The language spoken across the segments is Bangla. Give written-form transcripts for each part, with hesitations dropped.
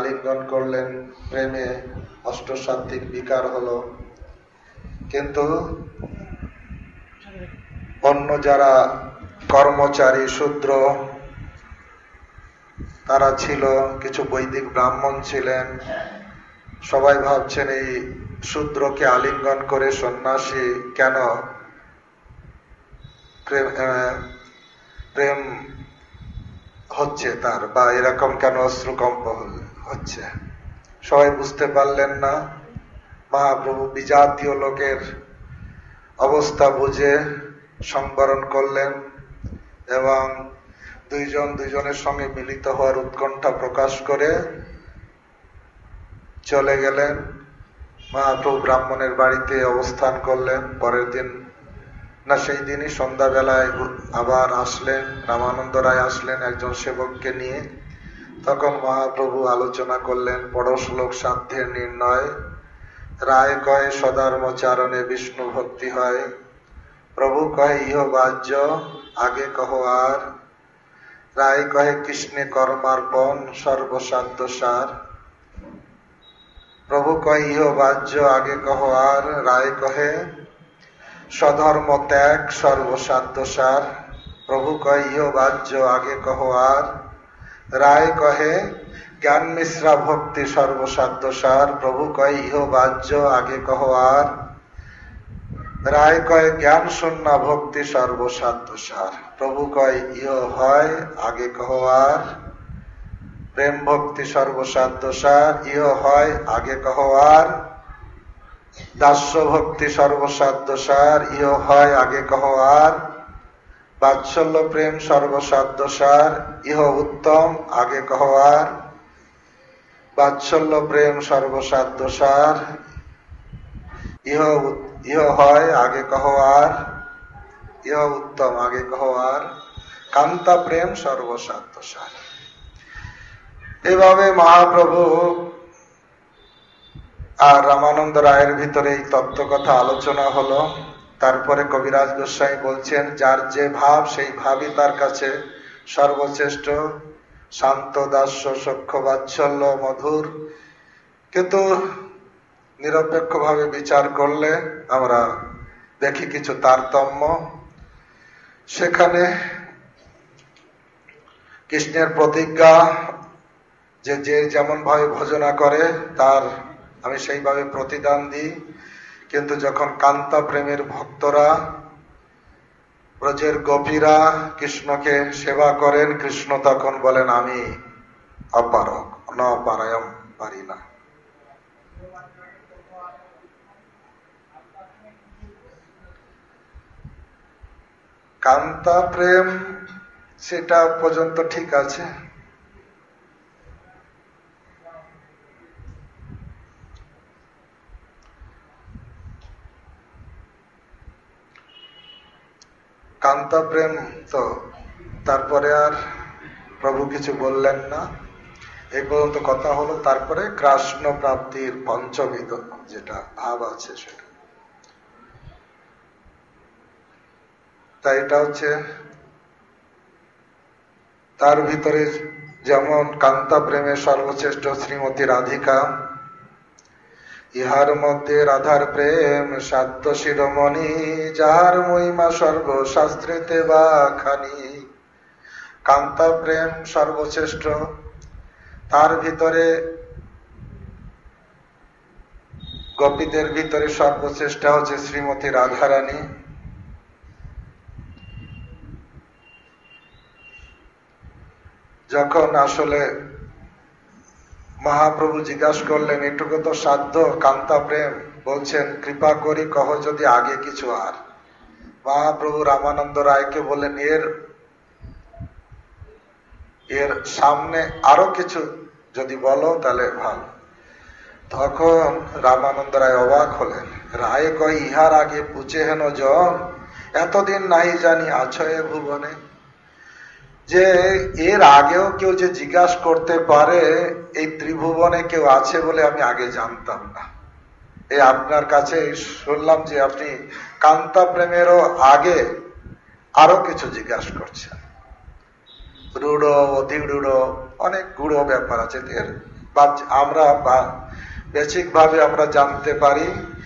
আলিঙ্গন করলেন, প্রেমে অষ্টসাত্ত্বিক বিকার হলো। কিন্তু অন্য যারা কর্মচারী শূদ্র তারা ছিল, কিছু বৈদিক ব্রাহ্মণ ছিলেন, সবাই ভাবছেন এই শূদ্রকে আলিঙ্গন করে সন্ন্যাসী কেন প্রেম হচ্ছে তার, বা এরকম কেন অশ্রুকম্প হচ্ছে। সবাই বুঝতে পারলেন না। মহাপ্রভু বিজাতীয় লোকের অবস্থা বুঝে সংবরণ করলেন এবং দুইজনের সঙ্গে মিলিত হওয়ার উৎকণ্ঠা প্রকাশ করে চলে গেলেন। মহাপ্রভু ব্রাহ্মণের বাড়িতে অবস্থান করলেন। পরের দিন না সেই দিনই সন্ধ্যাবেলায় আবার আসলেন, রামানন্দ রায় আসলেন একজন সেবককে নিয়ে। তখন মহাপ্রভু আলোচনা করলেন পরশ্লোক সাধ্যের নির্ণয়। রায় কয়ে সধর্মচারণে বিষ্ণু ভক্তি হয়, প্রভু কহে ইহ বাহ্য আগে কহ আর, রায় কহে কৃষ্ণে কর্মার্পণ সর্বসাধ্য সার। প্রভু কহে ইহ বাহ্য আগে কহ আর, রায় কহে স্বধর্ম ত্যাগ সর্বসাধ্য সার। প্রভু কহে ইহ বাহ্য আগে কহ আর, রায় কহে জ্ঞান মিশ্রা ভক্তি সর্বসাধ্য সার। প্রভু কহে ইহ বাহ্য আগে কহ আর, রায় কয় জ্ঞান শূন্য ভক্তি সর্বসাধ্য সার। প্রভু কয় ইহ হয় আগে কহ আর, প্রেম ভক্তি সর্বসাধ্য সার। ইহ হয় আগে কহ আর, দাস্য ভক্তি সর্বসাধ্য সার। ইহ হয় আগে কহ আর, বাৎসল্য প্রেম সর্বসাধ্য সার। ইহ উত্তম আগে কহ আর, বাৎসল্য প্রেম সর্বসাধ্য সার। ইহ হয় আগে কহ আর, ইহ উত্তম আগে কহ আর, কান্তা প্রেম সর্বসাধ্য সার। এভাবে মহাপ্রভু আর রামানন্দ রায়ের ভিতরে এই তত্ত্ব কথা আলোচনা হলো। তারপরে কবিরাজ গোস্বামী বলছেন যার যে ভাব সেই ভাবই তার কাছে সর্বশ্রেষ্ঠ, শান্ত দাস্য সখ্য বাৎসল্য মধুর। কিন্তু নিরপেক্ষভাবে বিচার করলে আমরা দেখি কিছু তারতম্য। সেখানে কৃষ্ণের প্রতিজ্ঞা যে যে যেমন ভাবে ভজনা করে তার আমি সেইভাবে প্রতিদান দিই, কিন্তু যখন কান্তা প্রেমের ভক্তরা ব্রজের গোপীরা কৃষ্ণকে সেবা করেন, কৃষ্ণ তখন বলেন আমি অপারক, ন পারায়ম, পারি না। কান্তা প্রেম সেটা পর্যন্ত ঠিক আছে, কান্তা প্রেম তো তারপরে আর প্রভু কিছু বললেন না, এই পর্যন্ত কথা হলো। তারপরে কৃষ্ণ প্রাপ্তির পঞ্চবিধ যেটা ভাব আছে সেটা, তাই এটা হচ্ছে তার ভিতরে যেমন কান্তা প্রেমের সর্বশ্রেষ্ঠ শ্রীমতী রাধিকা, ইহার মধ্যে রাধার প্রেম সাধ্য শিরোমণি, যাহার মহিমা সর্বশাস্ত্রেতে বা খানি। কান্তা প্রেম সর্বশ্রেষ্ঠ, তার ভিতরে গোপীদের ভিতরে সর্বশ্রেষ্ঠ হচ্ছে শ্রীমতী রাধারানী। যখন আসলে মহাপ্রভু জিজ্ঞাসা করলেন এটুকু তো সাধ্য কান্তা প্রেম, বলছেন কৃপা করি কহ যদি আগে কিছু আর। মহাপ্রভু রামানন্দ রায়কে বললেন এর সামনে আরো কিছু যদি বলো তাহলে ভালো। তখন রামানন্দ রায় অবাক হলেন। রায় কয় ইহার আগে পুছে হেন জন, এতদিন নাই জানি আছো এ ভুবনে। যে এর আগেও কেউ যে জিজ্ঞাসা করতে পারে এই ত্রিভুবনে কেউ আছে বলে আমি আগে জানতাম না। এই আপনার কাছে শুনলাম যে আপনি কান্তা প্রেমেরও আগে আরো কিছু জিজ্ঞাসা করছেন, রূঢ় অধিরূঢ় অনেক গূঢ় ব্যাপার আছে, এর আমরা বেসিক ভাবে আমরা জানতে পারি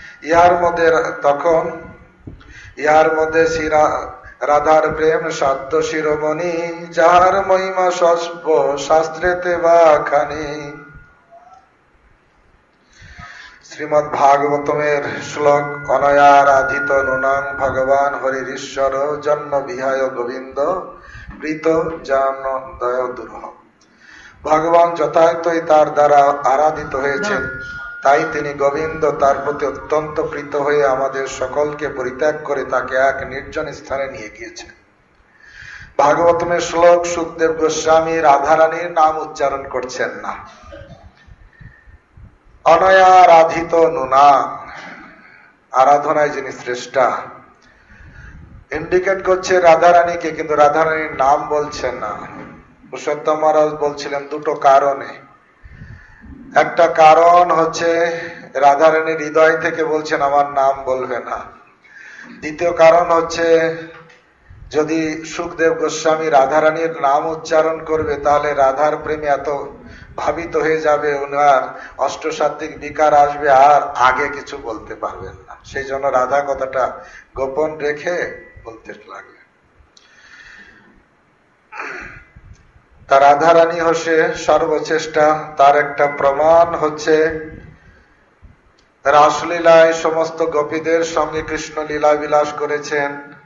ইহার মধ্যে রাধার প্রেম সাধ্য শিরোমণি, যাহার মহিমা সর্ব শাস্ত্রেতে বা খানি। শ্রীমৎ ভাগবতমের শ্লোক, অনয়ারাধিত নুনাং ভগবান হরির ঈশ্বর জন্ম বিহায় গোবিন্দ প্রীত জান দয় দুরহ। ভগবান যথার্থই তার দ্বারা আরাধিত হয়েছেন, তাই তিনি গোবিন্দ তার প্রতি অত্যন্ত প্রীত হয়ে আমাদের সকলকে পরিত্যাগ করে তাকে এক নির্জন স্থানে নিয়ে গিয়েছেন। ভাগবতমের শ্লোক সুখদেব গোস্বামী রাধারানীর নাম উচ্চারণ করছেন না। অনয়ারাধিত নুনা, আরাধনায় যিনি শ্রেষ্ঠা, ইন্ডিকেট করছে রাধারানীকে, কিন্তু রাধারানীর নাম বলছেন না। পুরুষোত্তম মহারাজ বলছিলেন দুটো কারণে। একটা কারণ হচ্ছে রাধারানীর হৃদয় থেকে বলছেন আমার নাম বলবে না। দ্বিতীয় কারণ হচ্ছে যদি সুখদেব গোস্বামী রাধারানীর নাম উচ্চারণ করবে তাহলে রাধার প্রেমে এত ভাবিত হয়ে যাবে, ওনার অষ্টসাত্ত্বিক বিকার আসবে, আর আগে কিছু বলতে পারবেন না। সেই জন্য রাধা কথাটা গোপন রেখে বলতে লাগলেন। তা রাধারানী হচ্ছে সর্বচেষ্টা। তার একটা প্রমাণ হচ্ছে রাসলীলায় সমস্ত গোপীদের সঙ্গে কৃষ্ণ লীলা বিলাস করেছেন,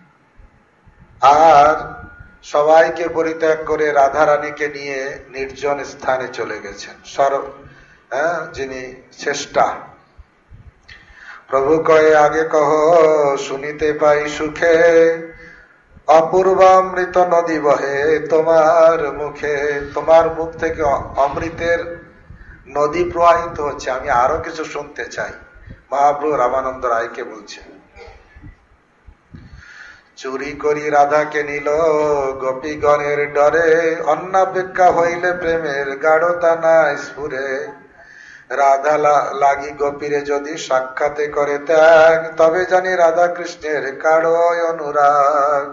আর সবাইকে পরিত্যাগ করে রাধারানীকে নিয়ে নির্জন স্থানে চলে গেছেন। যিনি চেষ্টা। প্রভু কয়ে আগে কহ শুনিতে পাই সুখে, অপূর্বামৃত নদী বহে তোমার মুখে। তোমার মুখ থেকে অমৃতের নদী প্রবাহিত হচ্ছে, আমি আরো কিছু শুনতে চাই। মহাপ্রভু রামানন্দ রায়কে বলছেন, চুরি করি রাধাকে নিল গোপীগণের ডরে, অন্নাপেক্ষা হইলে প্রেমের গাঢ়তা না স্ফুরে। রাধা লাগি গোপীরে যদি সাক্ষাতে করে ত্যাগ, তবে জানি রাধা কৃষ্ণের গাঢ় অনুরাগ।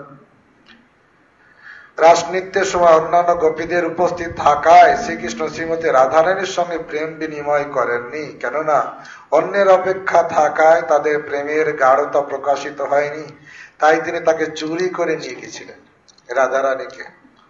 রাসনৃত্যের সময় অন্যান্য গোপীদের উপস্থিত থাকায় শ্রীকৃষ্ণ শ্রীমতী রাধারানীর সঙ্গে প্রেম বিনিময় করেননি, কেননা অন্যের অপেক্ষা থাকায় তাদের প্রেমের গাঢ়তা প্রকাশিত হয়নি। তাই তিনি তাকে চুরি করে নিয়ে গেছিলেন রাধারানীকে।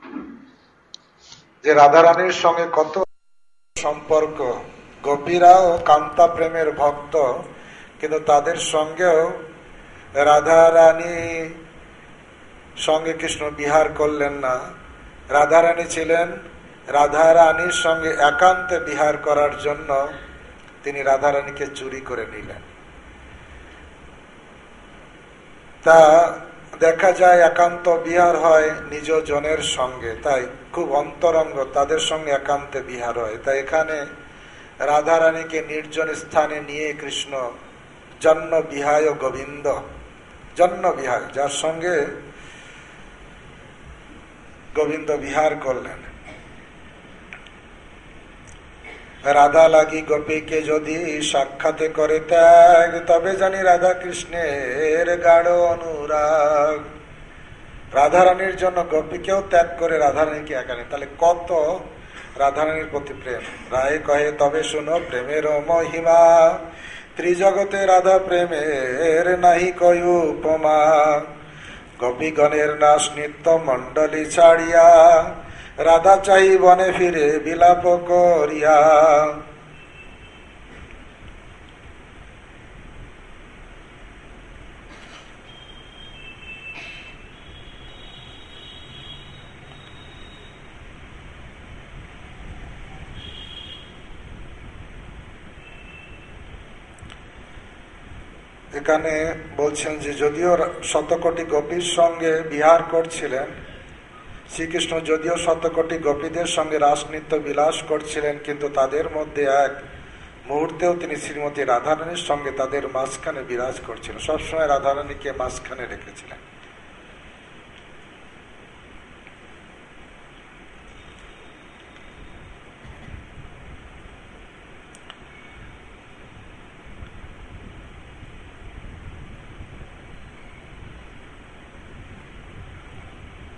যে রাধারানীর সঙ্গে কত সম্পর্ক, গোপীরাও কান্তা প্রেমের ভক্ত, কিন্তু তাদের সঙ্গেও রাধারানী সঙ্গে কৃষ্ণ বিহার করলেন না। রাধারানী ছিলেন রাধারানীর সঙ্গে একান্তে বিহার করার জন্য তিনি রাধারানীকে চুরি করে নিলেন। তা দেখা যায় একান্ত বিহার হয় নিজ জনের সঙ্গে, তাই খুব অন্তরঙ্গ, তাদের সঙ্গে একান্তে বিহার হয়। তাই এখানে রাধারানীকে নির্জন স্থানে নিয়ে কৃষ্ণ জন্ম বিহায় গোবিন্দ, জন্ম বিহায়, যার সঙ্গে গোবিন্দ বিহার করলেন। রাধা লাগি গোপীকে যদি সাক্ষাতে করে ত্যাগ, তবে জানি রাধা কৃষ্ণের গাঢ় অনুরাগ। রাধারানীর জন্য গোপীকেও ত্যাগ করে রাধারানীকে একানে, তাহলে কত রাধারানীর প্রতি প্রেম। রায় কহে তবে শুনো প্রেমের মহিমা, ত্রিজগতে রাধা প্রেমের নাহি কয় উপমা। গোপীগণের নাচ নিত্য মণ্ডলী ছাড়িয়া, রাধা চাহি বনে ফিরে বিলাপ করিয়া। এখানে বলছেন যে যদিও শতকোটি গোপীর সঙ্গে বিহার করছিলেন, শ্রীকৃষ্ণ যদিও শতকোটি গোপীদের সঙ্গে রাসনৃত্য বিলাস করছিলেন, কিন্তু তাদের মধ্যে এক মুহূর্তেও তিনি শ্রীমতী রাধারানীর সঙ্গে তাদের মাঝখানে বিরাজ করছিলেন। সবসময় রাধারানীকে মাঝখানে রেখেছিলেন।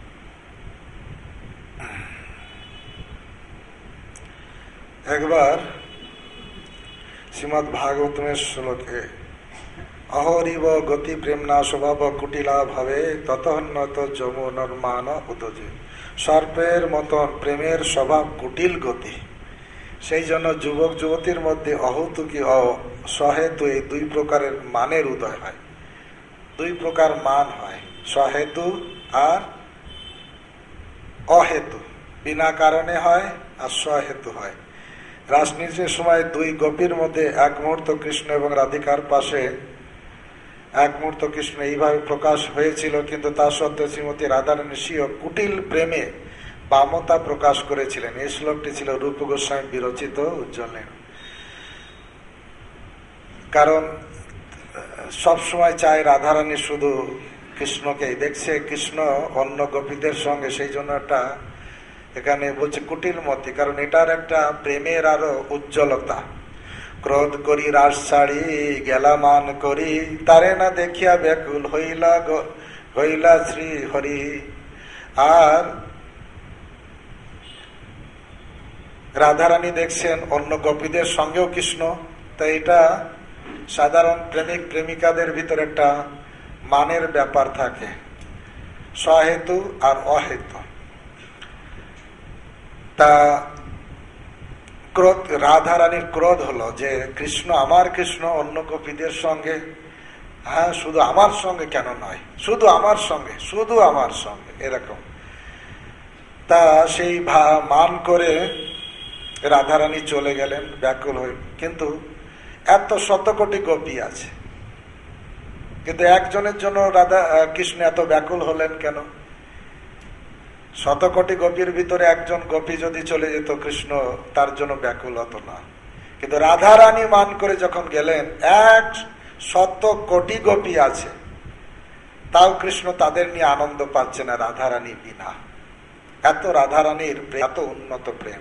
একবার শ্রীমদ্ ভাগবতের শ্লোকে অহরিব গতি প্রেমনা স্বভাব কুটিলা ভাবে ততন্নত যমুনার মান উদজে। সর্পের মতন প্রেমের স্বভাব কুটিল গতি। সেই জন্য যুবক যুবতীর মধ্যে অহতুকি সহেতু এই দুই প্রকারের মানের উদয় হয়। দুই প্রকার মান হয়, সহেতু আর অহেতু। বিনা কারণে হয় আর সহেতু হয়। রাসনীতির সময় দুই গোপীর মধ্যে এক মুহূর্ত কৃষ্ণ এবং রাধিকার পাশে এক মুহূর্ত কৃষ্ণ এইভাবে প্রকাশ হয়েছিল, কিন্তু তা সত্ত্বেও শ্রীমতী রাধারানী স্বীয় কুটিল প্রেমে বামতা প্রকাশ করেছিলেন। এই শ্লোকটি ছিল রূপ গোস্বামী বিরচিত উজ্জ্বলের। কারণ সবসময় চায় রাধারানী শুধু কৃষ্ণকেই দেখছে, কৃষ্ণ অন্য গোপীদের সঙ্গে, সেই জন্য একটা এখানে বলছে কুটিল মতি। কারণ এটার একটা প্রেমের আরো উজ্জ্বলতা। ক্রোধ করি রাস ছাড়ি গেলা মান করি, তারে না দেখিয়া ব্যাকুল হইলা শ্রী হরি। আর রাধারানী দেখছেন অন্য গোপীদের সঙ্গেও কৃষ্ণ, তাই এটা সাধারণ প্রেমিক প্রেমিকাদের ভিতরে একটা মানের ব্যাপার থাকে, সহেতু আর অহেতু। তা ক্রোধ, রাধারানীর ক্রোধ হলো যে কৃষ্ণ, আমার কৃষ্ণ অন্য গোপীদের সঙ্গে, হ্যাঁ শুধু আমার সঙ্গে কেন নয়, শুধু আমার সঙ্গে, শুধু আমার সঙ্গে, এরকম। তা সেই মান করে রাধারানী চলে গেলেন ব্যাকুল হয়ে। কিন্তু এত শতকোটি গোপী আছে, কিন্তু একজনের জন্য কৃষ্ণ এত ব্যাকুল হলেন কেন? শতকোটি গোপীর ভিতরে একজন গোপী যদি চলে যেত, কৃষ্ণ তার জন্য ব্যাকুল হতো না। কিন্তু রাধারানী মান করে যখন গেলেন, 100 কোটি গোপী আছে, তাও কৃষ্ণ তাদের নিয়ে আনন্দ পাচ্ছে না রাধারানী বিনা। এত রাধারানীর এত উন্নত প্রেম।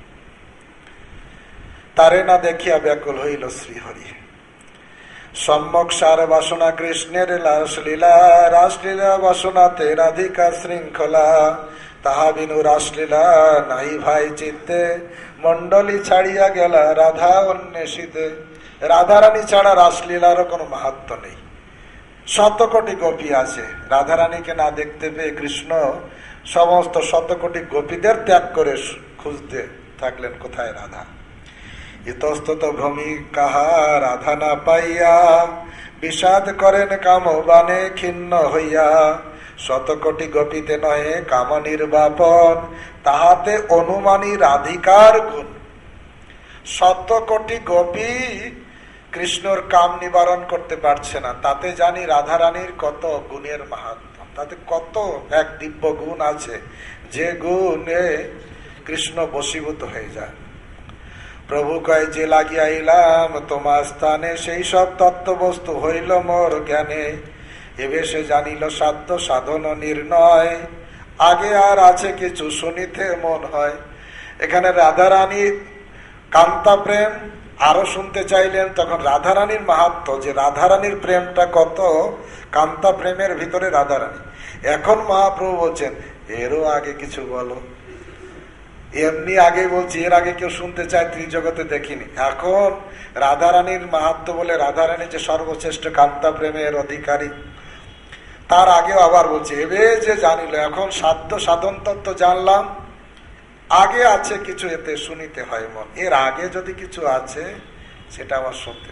তারে না দেখিয়া ব্যাকুল হইল শ্রীহরি। সম্যক সার বাসনা কৃষ্ণের রাসলীলা, রাসলীলা বাসনাতে রাধিকা শৃঙ্খলা। তাহা বিনু রাসলীলা নাই ভাই চিত্তে, মন্ডলী ছাড়িয়া গেলা রাধা অন্বেষিতে। রাধারানী ছাড়া রাসলীলারও কোনো মাহাত্ম্য নেই। শতকোটি গোপী আছে, রাধারানীকে না দেখতে পেয়ে কৃষ্ণ সমস্ত শতকোটি গোপীদের ত্যাগ করে খুঁজতে থাকলেন কোথায় রাধা। ইতস্তত ভূমি কাহা রাধা না পাইয়া, বিষাদ করেন কাম বানে খিন্ন হইয়া। শতকোটি গোপীতে নহে কাম নির্বাপন, তাহাতে অনুমানী রাধিকার গুণ। শতকোটি গোপী কৃষ্ণর কাম নিবারণ করতে পারছে না, তাতে জানি রাধারানীর কত গুণের মাহাত্ম্য, তাতে কত এক দিব্য গুণ আছে, যে গুণে কৃষ্ণ বশীভূত হয়ে যায়। প্রভু কয় যে লাগিয়াইলাম তোমার স্থানে, সেই সব তত্ত্ববস্তু হইল মোর জ্ঞানে। এবে সে জানিল সাধ্য সাধন নির্ণয়, আগে আর আছে কিছু শুনিতে মন হয়। এখানে রাধারানীর কান্তা প্রেম আরো শুনতে চাইলেন, তখন রাধারানীর মাহাত্ম্য, যে রাধারানীর প্রেমটা কত, কান্তা প্রেমের ভিতরে রাধারানী। এখন মহাপ্রভু বলছেন এরও আগে কিছু বলো। এমনি আগে বলছি, এর আগে কেউ শুনতে চায় ত্রিজগতে দেখিনি। এখন রাধারানীর মাহাত্ম্য বলে, রাধারানী যে সর্বশ্রেষ্ঠ কান্তা প্রেমের অধিকারী, তার আগেও আবার বলছে এবে যে জানিল, এখন সাধ্য সাধন তত্ত্ব জানলাম, আগে আছে কিছু, এতে শুনিতে হয় মন। এর আগে যদি কিছু আছে সেটা আমার শুনতে।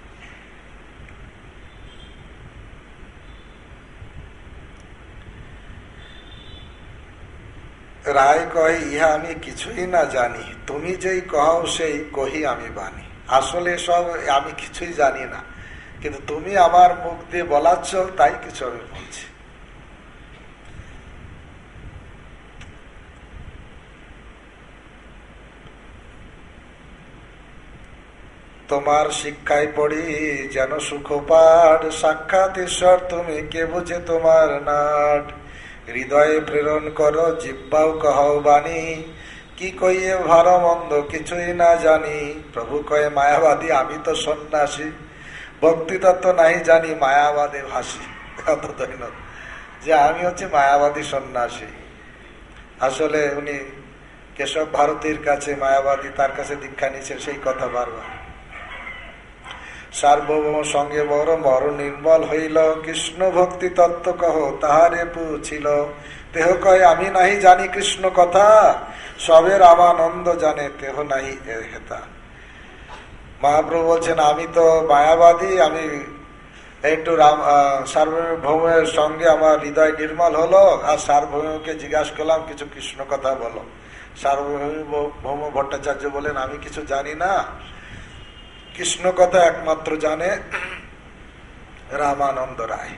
রায় কয় ইহা আমি কিছুই না জানি, তুমি যেই কও সেই কহি আমি বানি। আসলে সব আমি কিছুই জানি না, কিন্তু তুমি আমার মুখ দিয়ে বলাচ্ছ তাই কিছু আমি বলছি। তোমার শিক্ষায় পড়ি যেন সুখপাঠ, সাক্ষাৎ ঈশ্বর তুমি কে বুঝে তোমার নাট। হৃদয়ে প্রেরণ করো জিহ্বাও কহও বাণী, কি কইয়ে ভালো মন্দ কিছুই না জানি। প্রভু কয়ে মায়াবাদী আমি তো সন্ন্যাসী, ভক্তি তত্ত্ব নাই জানি মায়াবাদে ভাসি। কত দৈনত যে আমি হচ্ছে মায়াবাদী সন্ন্যাসী। আসলে উনি কেশব ভারতীর কাছে মায়াবাদী, তার কাছে দীক্ষা নিয়েছেন, সেই কথা বারবার। সার্বভৌম সঙ্গে বড় বড় নির্মল হইল, কৃষ্ণ ভক্তি তত্ত্ব কহ তাহারে পুছিল। দেহ কয় আমি নাহি জানি কৃষ্ণ কথা, সবের আমানন্দ জানে দেহ নাহি এর হেতা। মহাপ্রভু বলছেন আমি তো মায়াবাদী, আমি একটু সার্বভৌমের সঙ্গে আমার হৃদয় নির্মল হলো, আর সার্বভৌমকে জিজ্ঞাসা করলাম কিছু কৃষ্ণ কথা বলো। সার্বভৌম ভট্টাচার্য বলেন আমি কিছু জানি না, কৃষ্ণ কথা একমাত্র জানে রামানন্দ রায়।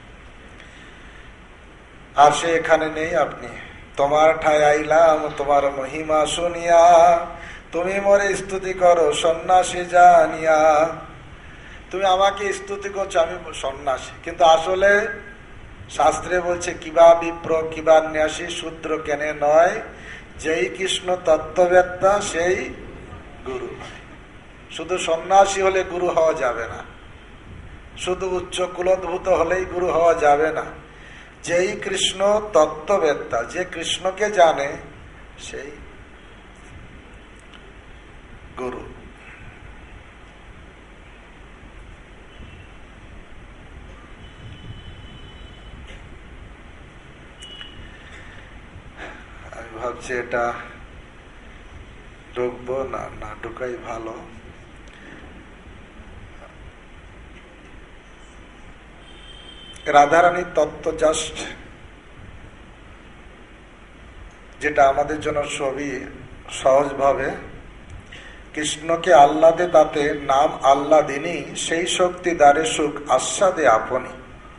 আর সে এখানে নেই, আপনি তোমার ঠায় আইলাম তোমার মহিমা শুনিয়া, তুমি মোরে স্তুতি করো সন্ন্যাসী জানিয়া। তুমি আমাকে স্তুতি করছো আমি সন্ন্যাসী, কিন্তু আসলে শাস্ত্রে বলছে কিবা বিপ্র কিবা ন্যাসী শূদ্র কেনে নয়, যেই কৃষ্ণ তত্ত্ববেত্তা সেই গুরু হয়। শুধু সন্ন্যাসী হলে গুরু হওয়া যাবে না, শুধু উচ্চ কুলোদ্ভূত হলেই গুরু হওয়া যাবে না। যেই কৃষ্ণ তত্ত্ববেত্তা, যে কৃষ্ণকে জানে সেই গুরু। আমি ভাবছি এটা ঢুকবো না, না ঢুকাই ভালো। রাধারানীর তত্ত্ব জাস্ট যেটা আমাদের জন্য সবই সহজভাবে, কৃষ্ণকে আহ্লাদে তাতে নাম আহ্লাদিনী, সেই শক্তি দ্বারে সুখ আস্বাদে আপনি।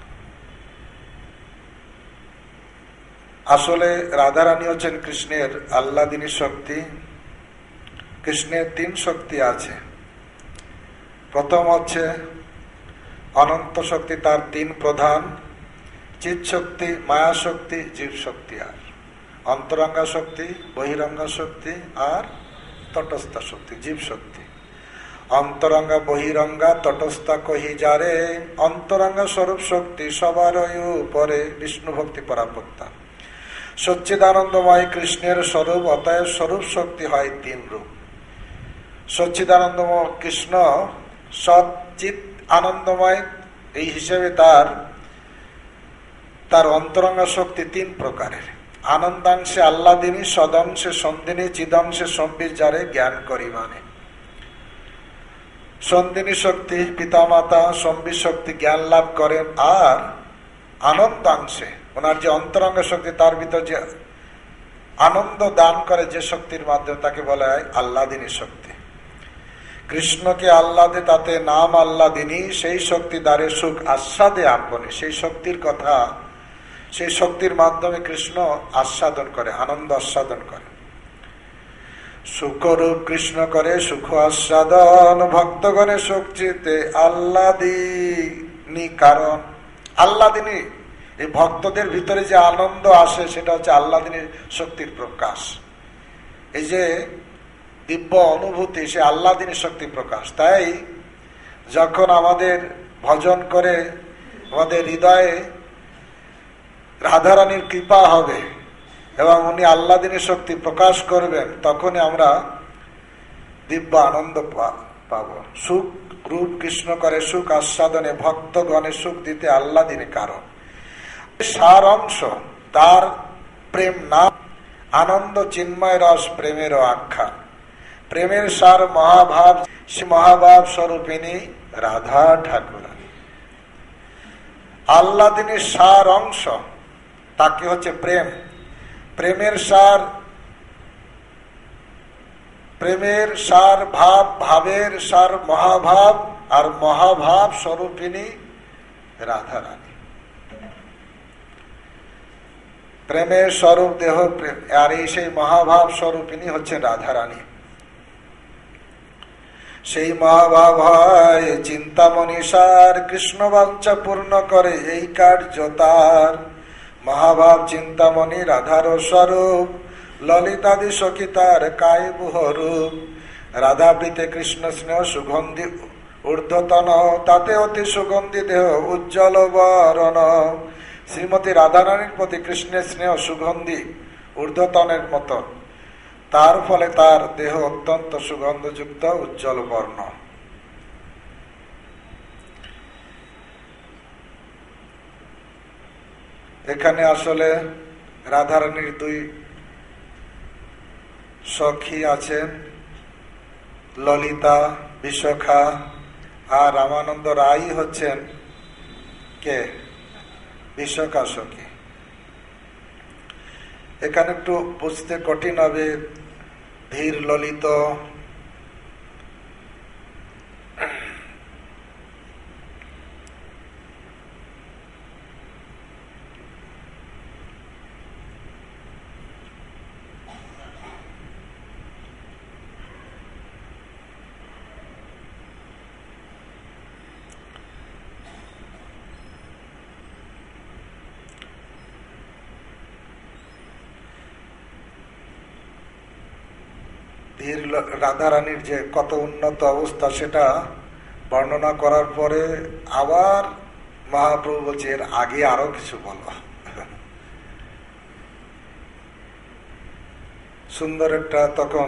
আসলে রাধারানী হচ্ছেন কৃষ্ণের আহ্লাদিনী শক্তি। কৃষ্ণের তিন শক্তি আছে। প্রথম হচ্ছে অনন্ত শক্তি, তার তিন প্রধান, চিৎ শক্তি, মায়া শক্তি, জীব শক্তি। আর অন্তরঙ্গা শক্তি, বহিরঙ্গা শক্তি আর তটস্থা শক্তি, জীব শক্তি। অন্তরঙ্গা বহিরঙ্গা তটস্থা কহি যারে, অন্তরঙ্গা স্বরূপ শক্তি সবার উপরে, বিষ্ণু ভক্তি পরাপত্তা। সচ্চিদানন্দময় কৃষ্ণের স্বরূপ, অতএব স্বরূপ শক্তি হয় তিন রূপ। সচ্চিদানন্দময় কৃষ্ণ সচ্চিত আনন্দময়, এই হিসেবে তার অন্তরঙ্গা শক্তি তিন প্রকারের। আনন্দাংশে আহ্লাদিনী, সদংশে সন্দিনী, চিদংশে সম্বিজারে জ্ঞান করি মানে। সন্দিনী শক্তি পিতামাতা, সম্বি শক্তি জ্ঞান লাভ করেন, আর আনন্দাংশে ওনার যে অন্তরঙ্গ শক্তি, তার ভিতর যে আনন্দ দান করে যে শক্তির মাধ্যমে, তাকে বলা হয় আহ্লাদিনী শক্তি। কৃষ্ণকে আহ্লাদে তাতে নাম আহ্লাদিনী, সেই শক্তি দ্বারে সুখ আস্বাদে আপনি। সেই শক্তির কথা, সেই শক্তির মাধ্যমে কৃষ্ণ আস্বাদন করে, আনন্দ আস্বাদন করে। সুখরূপ কৃষ্ণ করে সুখ আস্বাদন, ভক্তগণে সুখ চিতে আহ্লাদিনী কারণ। আহ্লাদিনী, এই ভক্তদের ভিতরে যে আনন্দ আসে সেটা হচ্ছে আহ্লাদিনী শক্তির প্রকাশ। এই যে দিব্য অনুভূতি, সে আহ্লাদিনী শক্তি প্রকাশ। তাই যখন আমাদের ভজন করে আমাদের হৃদয়ে রাধারানীর কৃপা হবে এবং উনি আহ্লাদিনী শক্তি প্রকাশ করবেন, তখনই আমরা দিব্য আনন্দ পাব। সুখ রূপ কৃষ্ণ করে সুখ আস্বাদনে, ভক্তগণে সুখ দিতে আহ্লাদিনী কারণ। সার অংশ তার প্রেম নাম, আনন্দ চিন্ময় রস প্রেমেরও আখ্যা। প্রেমের সার মহাভাব, সে মহাভাব স্বরূপিনী রাধা ঠাকুরানী। আহ্লাদিনীর সার অংশ তাকে হচ্ছে প্রেম। প্রেমের সার, প্রেমের সার ভাব, ভাবের সার মহাভাব, আর মহাভাব স্বরূপিনী রাধারানী। প্রেমের স্বরূপ দেহ প্রেম, আর এই সেই মহাভাব স্বরূপিনী হচ্ছে রাধারানী। সেই মহাভাব হয় চিন্তামণি সার, কৃষ্ণ বাঞ্ছা পূর্ণ করে এই কার্য তার। মহাভাব চিন্তামণি রাধার স্বরূপ, ললিতাদি সখী তার কায় বুহরূপ। রাধা প্রীতে কৃষ্ণ স্নেহ সুগন্ধি ঊর্ধ্বতন, তাতে অতি সুগন্ধি দেহ উজ্জ্বল বরণ। শ্রীমতী রাধারানীর প্রতি কৃষ্ণের স্নেহ সুগন্ধি ঊর্ধ্বতনের মতন, তার ফলে তার দেহ অত্যন্ত সুগন্ধযুক্ত উজ্জ্বল বর্ণ। এখানে আসলে রাধারানীর দুই সখী আছেন, ললিতা বিশাখা, আর রামানন্দ রায় হচ্ছেন কে? বিশাখা সখী। এখানে একটু বুঝতে কঠিন হবে। ধীর ললিত রাধারানীর যে কত উন্নত অবস্থা সেটা বর্ণনা করার পরে আবার মহাপ্রভু বলছে এর আগে আরো কিছু বলো। সুন্দর একটা তখন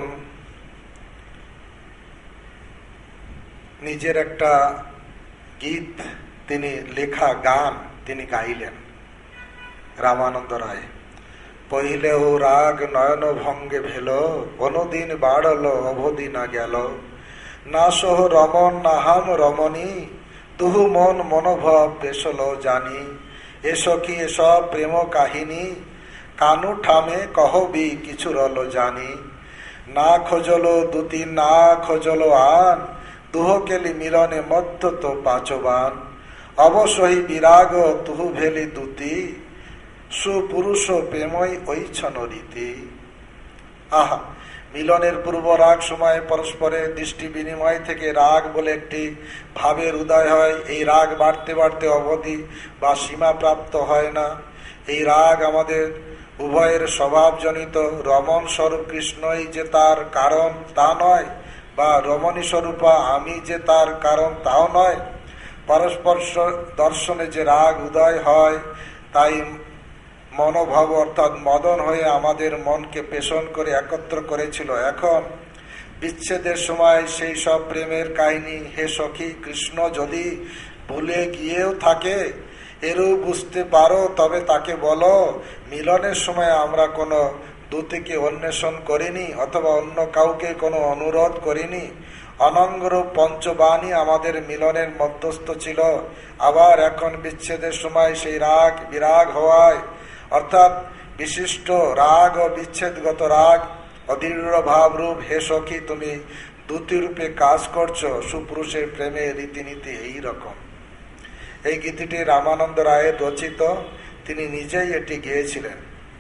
নিজের একটা গীত তিনি লেখা গান তিনি গাইলেন রামানন্দ রায়। পहिले ও রাগ নয়ন ভঙ্গে ভেল, অনুদিন বাড়ল অবধি না গেল, না সহ রমন না হাম রমণী, তুহু মন মনোভব বেসল জানি, এসো কি এসব প্রেম কাহিনী, কানু ঠামে কহবি কিছু রল জানি, না খোঁজলো দুতি না খোঁজলো আন, দুহ কেলি মিলনে মধ্য তো পাচবান, অবশ্যই বিরাগ তুহু ভেলি দুতি, সুপুরুষ প্রেমই ঐচ্ছন রীতি। আহা, মিলনের পূর্ব রাগ সময় পরস্পরের দৃষ্টি বিনিময় থেকে রাগ বলে একটি ভাবের উদয় হয়। এই রাগ বাড়তে বাড়তে অবধি বা সীমা প্রাপ্ত হয় না। এই রাগ আমাদের উভয়ের স্বভাবজনিত। রমণ স্বরূপ কৃষ্ণই যে তার কারণ তা নয়, বা রমণী স্বরূপা আমি যে তার কারণ তাও নয়। পরস্পর দর্শনে যে রাগ উদয় হয় তাই মনোভাব অর্থাৎ মদন হয়ে আমাদের মনকে পেষণ করে একত্র করেছিল। এখন বিচ্ছেদের সময় সেই সব প্রেমের কাহিনী হে সখী কৃষ্ণ যদি ভুলে গিয়েও থাকে, এরূপ বুঝতে পারো তবে তাকে বলো মিলনের সময় আমরা কোনো দূতিকে অন্বেষণ করিনি অথবা অন্য কাউকে কোনো অনুরোধ করিনি। অনঙ্গরূপ পঞ্চবাণী আমাদের মিলনের মধ্যস্থ ছিল। আবার এখন বিচ্ছেদের সময় সেই রাগ বিরাগ হওয়ায় অর্থাৎ বিশিষ্ট রাগ ও বিচ্ছেদগত রাগ অদৃঢ় ভাবরূপ হে সখী তুমি দ্যুতি রূপে কাজ করছো। সুপুরুষের প্রেমে রীতিনীতি এই রকম। এই গীতিটি রামানন্দ রায়ের রচিত, তিনি নিজেই এটি গেয়েছিলেন।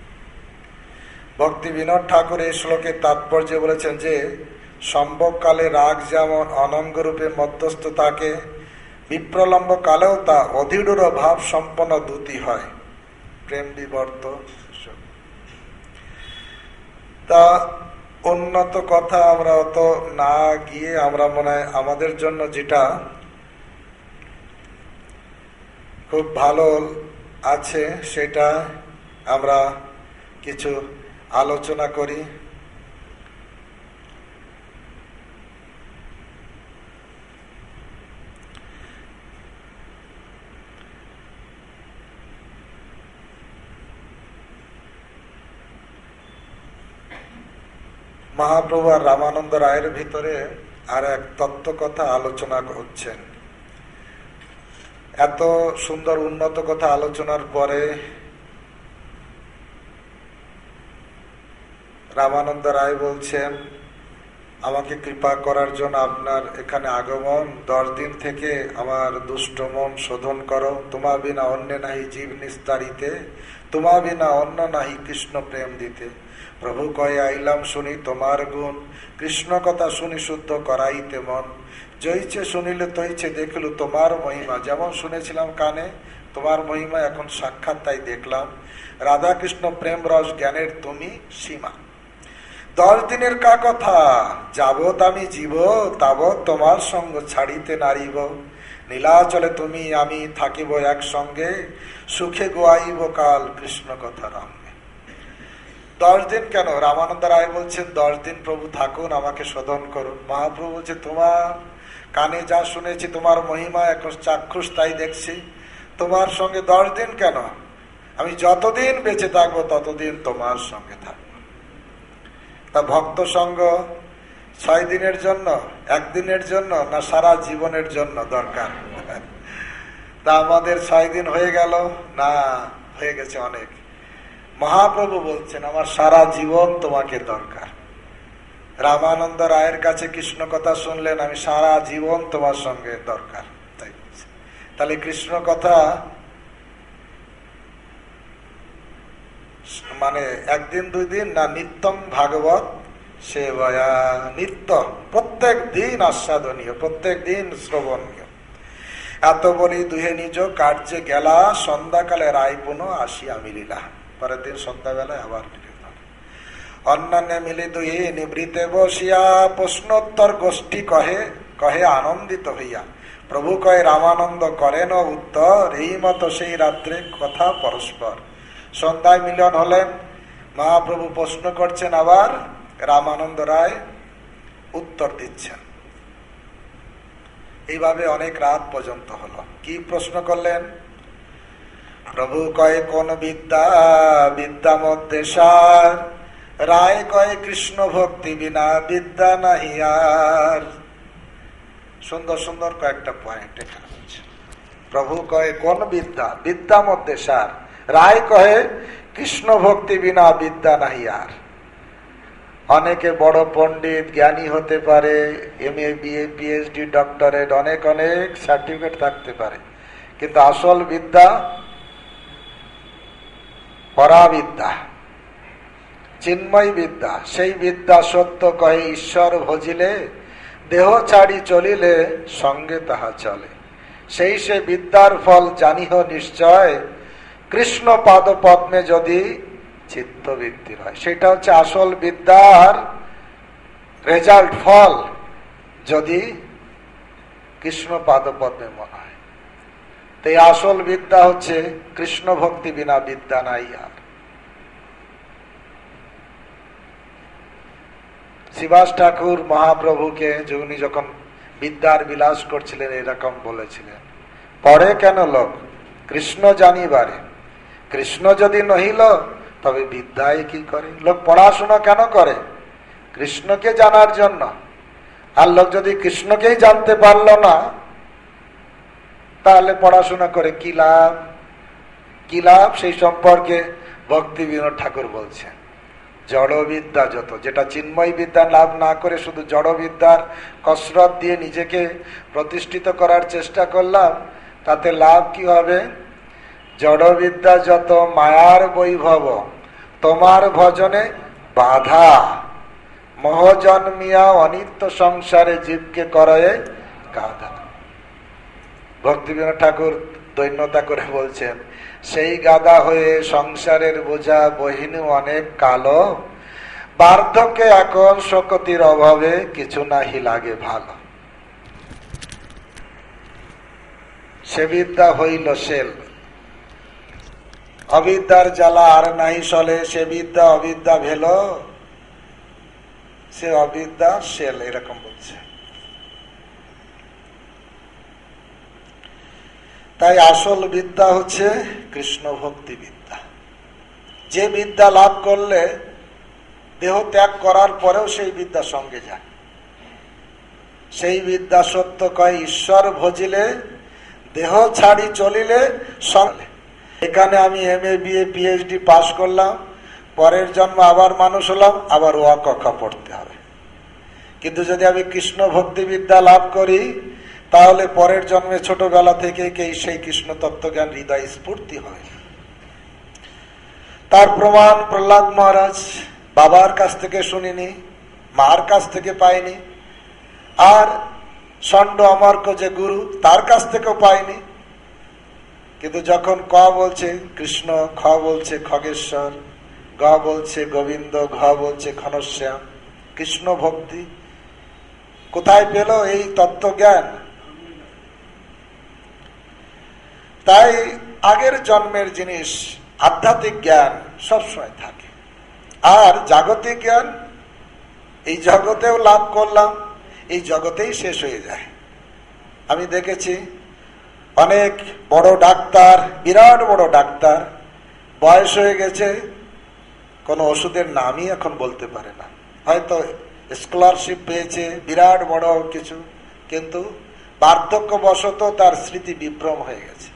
ভক্তি বিনোদ ঠাকুর এই শ্লোকের তাৎপর্য বলেছেন যে সম্ভবকালে রাগ যেমন অনঙ্গরূপে মধ্যস্থ থাকে, বিপ্রলম্ব কালেও তা অধীর ভাব সম্পন্ন দ্যুতি হয়, প্রেম বিবর্ত। তা উন্নত কথা আমরা অত না গিয়ে আমরা মনে হয় আমাদের জন্য যেটা খুব ভালো আছে সেটা আমরা কিছু আলোচনা করি। মহাপ্রভু আর রামানন্দ রায়ের ভিতরে আর এক তত্ত্ব কথা আলোচনা করছেন। এত সুন্দর উন্নত কথা আলোচনার পরে রামানন্দ রায় বলছেন আমাকে কৃপা করার জন্য আপনার এখানে আগমন, 10 দিন থেকে আমার দুষ্ট মন শোধন করো। তোমা বিনা অন্য নাহি জীব নিস্তারিতে, তোমা বিনা অন্য নাহি কৃষ্ণ প্রেম দিতে। প্রভু কয়ে আইলাম শুনি তোমার গুণ, কৃষ্ণ কথা শুনি শুদ্ধ করাইতে মন। জইছে শুনিলে তৈছে দেখলু তোমার মহিমা। যেমন শুনেছিলাম কানে তোমার মহিমা, এখন সাক্ষাৎ তাই দেখলাম। রাধা কৃষ্ণ প্রেম রস জ্ঞানের তুমি সীমা। 10 দিনের কা কথা, যাবৎ আমি জীব তাবৎ তোমার সঙ্গ ছাড়িতে নারিব। নীলাচলে তুমি আমি থাকিব একসঙ্গে, সুখে গোয়াইব কাল কৃষ্ণ কথা রঙ্গে। 10 দিন কেন? রামানন্দ রায় বলছেন 10 দিন প্রভু থাকুন, আমাকে শোধন করুন। মহাপ্রভু বলছে তোমার কানে যা শুনেছি তোমার মহিমা এখন চাক্ষুষ তাই দেখছি, তোমার সঙ্গে 10 দিন কেন? আমি যতদিন বেঁচে থাকবো ততদিন তোমার সঙ্গে থাকবো। তা ভক্ত সঙ্গ 6 দিনের জন্য, একদিনের জন্য, না সারা জীবনের জন্য দরকার? তা আমাদের 6 দিন হয়ে গেল না, হয়ে গেছে অনেক। মহাপ্রভু বলছেন আমার সারা জীবন তোমাকে দরকার। রামানন্দ রায়ের কাছে কৃষ্ণ কথা শুনলেন, আমি সারা জীবন তোমার সঙ্গে দরকার। তাই বলছে। তাহলে কৃষ্ণ কথা মানে একদিন 2 দিন না, নিত্যম ভাগবত সেবয়া, নিত্য, প্রত্যেক দিন আস্বাদনীয়, প্রত্যেক দিন শ্রবণীয়। এত বলি দুহে নিজ কার্যে গেলা, সন্ধ্যাকালে রায় পুনঃ আসিয়া মিলিলা। পরের দিন সন্ধ্যাবেলায় আবার অন্যান্য মিলি দুহে নিবৃতে বসিয়া, প্রশ্নোত্তর গোষ্ঠী কহে কহে আনন্দিত হইয়া। প্রভু কয়ে রামানন্দ করেন উত্তর, এই মতো সেই রাত্রে কথা পরস্পর। সন্ধ্যায় মিলন হলেন, মহাপ্রভু প্রশ্ন করছেন, আবার রামানন্দ রায় উত্তর দিচ্ছেন। এইভাবে অনেক রাত পর্যন্ত হলো। কি প্রশ্ন করলেন? প্রভু কয় কোন বিদ্যা বিদ্যা মধ্যে সার, রায় কয় কৃষ্ণ ভক্তি বিনা বিদ্যা নাহি আর। সুন্দর সুন্দর কয়েকটা পয়েন্ট এখানে আছে। প্রভু কয় কোন বিদ্যা বিদ্যা মধ্যে সার, রায় কহে কৃষ্ণ ভক্তি বিনা বিদ্যা নাহি আর। অনেকে বড় পণ্ডিত জ্ঞানী হতে পারে, MA BA PhD ডক্টরেট, অনেক অনেক সার্টিফিকেট থাকতে পারে, কিন্তু আসল বিদ্যা পরাবিদ্যা, চিন্ময় বিদ্যা। সেই বিদ্যা সত্য কহে ঈশ্বর ভজিলে, দেহ ছাড়ি চলিলে সঙ্গে তাহা চলে। সেই সে বিদ্যার ফল জানিহ নিশ্চয়, কৃষ্ণ পাদ পদ্মে যদি চিত্তবৃত্তি হয়। সেটা হচ্ছে আসল বিদ্যার রেজাল্ট, ফল, যদি কৃষ্ণ পাদ পদ্মে মনে হয়। তো এই আসল বিদ্যা হচ্ছে কৃষ্ণ ভক্তি বিনা বিদ্যা নাই আর। শ্রীবাস ঠাকুর মহাপ্রভুকে উনি যখন বিদ্যার বিলাস করছিলেন এরকম বলেছিলেন, পড়ে কেন লোক কৃষ্ণ জানিবারে, কৃষ্ণ যদি নহিল তবে বিদ্যায় কি করে। লোক পড়াশোনা কেন করে? কৃষ্ণকে জানার জন্য। আর লোক যদি কৃষ্ণকেই জানতে পারল না, তাহলে পড়াশোনা করে কি লাভ? কি লাভ? সেই সম্পর্কে ভক্তি বিনোদ ঠাকুর বলছেন, জড়বিদ্যা যত, যেটা চিন্ময় বিদ্যা লাভ না করে শুধু জড়বিদ্যার কসরত দিয়ে নিজেকে প্রতিষ্ঠিত করার চেষ্টা করলাম, তাতে লাভ কি হবে? জড়বিদ্যা যত মায়ার বৈভব, তোমার ভজনে বাধা, মোহ জন্মিয়া অনিত্য সংসারে জীবকে করে গাধা। ভক্তি বিনোদ ঠাকুর দৈন্যতা করে বলছেন, সেই গাধা হয়ে সংসারের বোঝা বহিনু অনেক কালো, বার্ধক্যে এখন শকতির অভাবে কিছু নাহি লাগে ভালো। সে বিদ্যা হইল শেল, অবিদ্যার জ্বালা আর নাই চলে। সে বিদ্যা অবিদ্যা ভেল, সে অবিদ্যা শেল, এরকম বলছে। তাই আসল বিদ্যা হচ্ছে কৃষ্ণ ভক্তি বিদ্যা। যে বিদ্যা লাভ করলে দেহ ত্যাগ করার পরেও সেই বিদ্যা সঙ্গে যায়, সেই বিদ্যা সত্য কয় ঈশ্বর ভজিলে, দেহ ছাড়ি চলিলে সঙ্গে। এখানে আমি MA BA PhD পাশ করলাম, পরের জন্ম আবার মানুষ হলাম, আবার অ ক খ পড়তে হবে। কিন্তু যদি আমি কৃষ্ণ ভক্তি বিদ্যা লাভ করি, তাহলে পরের জন্মে ছোটবেলা থেকে সেই কৃষ্ণ তত্ত্বজ্ঞান হৃদয় স্ফূর্তি হয়। তার প্রমাণ প্রহ্লাদ মহারাজ বাবার কাছ থেকে শুনিনি, মার কাছ থেকে পাইনি, আর ষণ্ড অমর্ক যে গুরু তার কাছ থেকেও পাইনি। কিন্তু যখন ক বলছে কৃষ্ণ, খ বলছে খগেশ্বর, গ বলছে গোবিন্দ, ঘ বলছে ঘনশ্যাম, কৃষ্ণ ভক্তি কোথায় পেল এই তত্ত্বজ্ঞান? তাই আগের জন্মের জিনিস, আধ্যাত্মিক জ্ঞান সবসময় থাকে, আর জাগতিক জ্ঞান এই জগতেও লাভ করলাম, এই জগতেই শেষ হয়ে যায়। আমি দেখেছি অনেক বড় ডাক্তার, বিরাট বড় ডাক্তার, বয়স হয়ে গেছে, কোন ওষুধের নামই এখন বলতে পারে না, হয়তো স্কলারশিপ পেয়েছে বিরাট বড় কিছু, কিন্তু বার্ধক্যবশত তার স্মৃতি বিভ্রম হয়ে গেছে।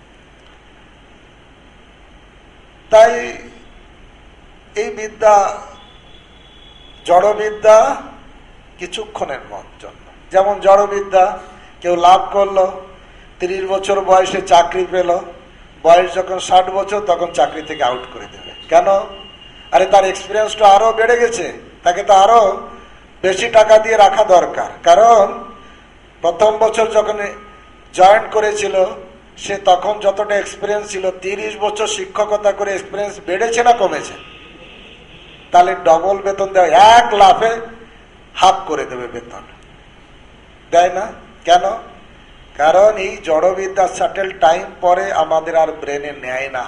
তাই এই বিদ্যা, জড়বিদ্যা কিছুক্ষণের জন্য। যেমন জড়বিদ্যা কেউ লাভ করলো, 30 বছর বয়সে চাকরি পেল, বয়স যখন 60 বছর তখন চাকরি থেকে আউট করে দেবে। কেন? আরে তার এক্সপিরিয়েন্সটা আরো বেড়ে গেছে, তাকে তো আরো বেশি টাকা দিয়ে রাখা দরকার। কারণ প্রথম বছর যখন জয়েন করেছিল সে তখন যতটা এক্সপিরিয়েন্স ছিল, 30 বছর শিক্ষকতা করে এক্সপিরিয়েন্স বেড়েছে না কমেছে? তাহলে ডবল বেতন দেয়, 1 লাফে হাফ করে দেবে বেতন, দেয় না কেন? কারণ এই জড়বিদ্যা সাটেল টাইম পরে আমাদের আর ব্রেনে নেয় না।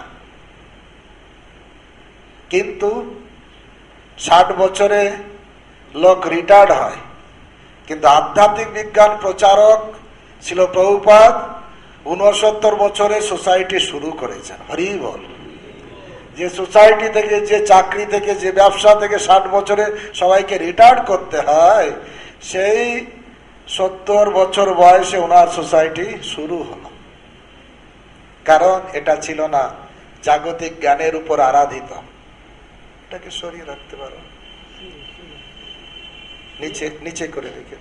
কিন্তু 60 বছরে লোক রিটায়ার্ড হয়। কিন্তু আধ্যাত্মিক বিজ্ঞান প্রচারক ছিল প্রভুপাদ, 69 বছরে সোসাইটি শুরু করেছেন। হরি বল। যে সোসাইটি থেকে, যে চাকরি থেকে, যে ব্যবসা থেকে 60 বছরে সবাইকে রিটায়ার্ড করতে হয়, সেই 70 বছর বয়সে ওনার সোসাইটি শুরু হলো। কারণ এটা ছিল না জাগতিক জ্ঞানের উপর আরাধিত। এটাকে সরিয়ে রাখতে পারো, নিচে নিচে করে রেখে।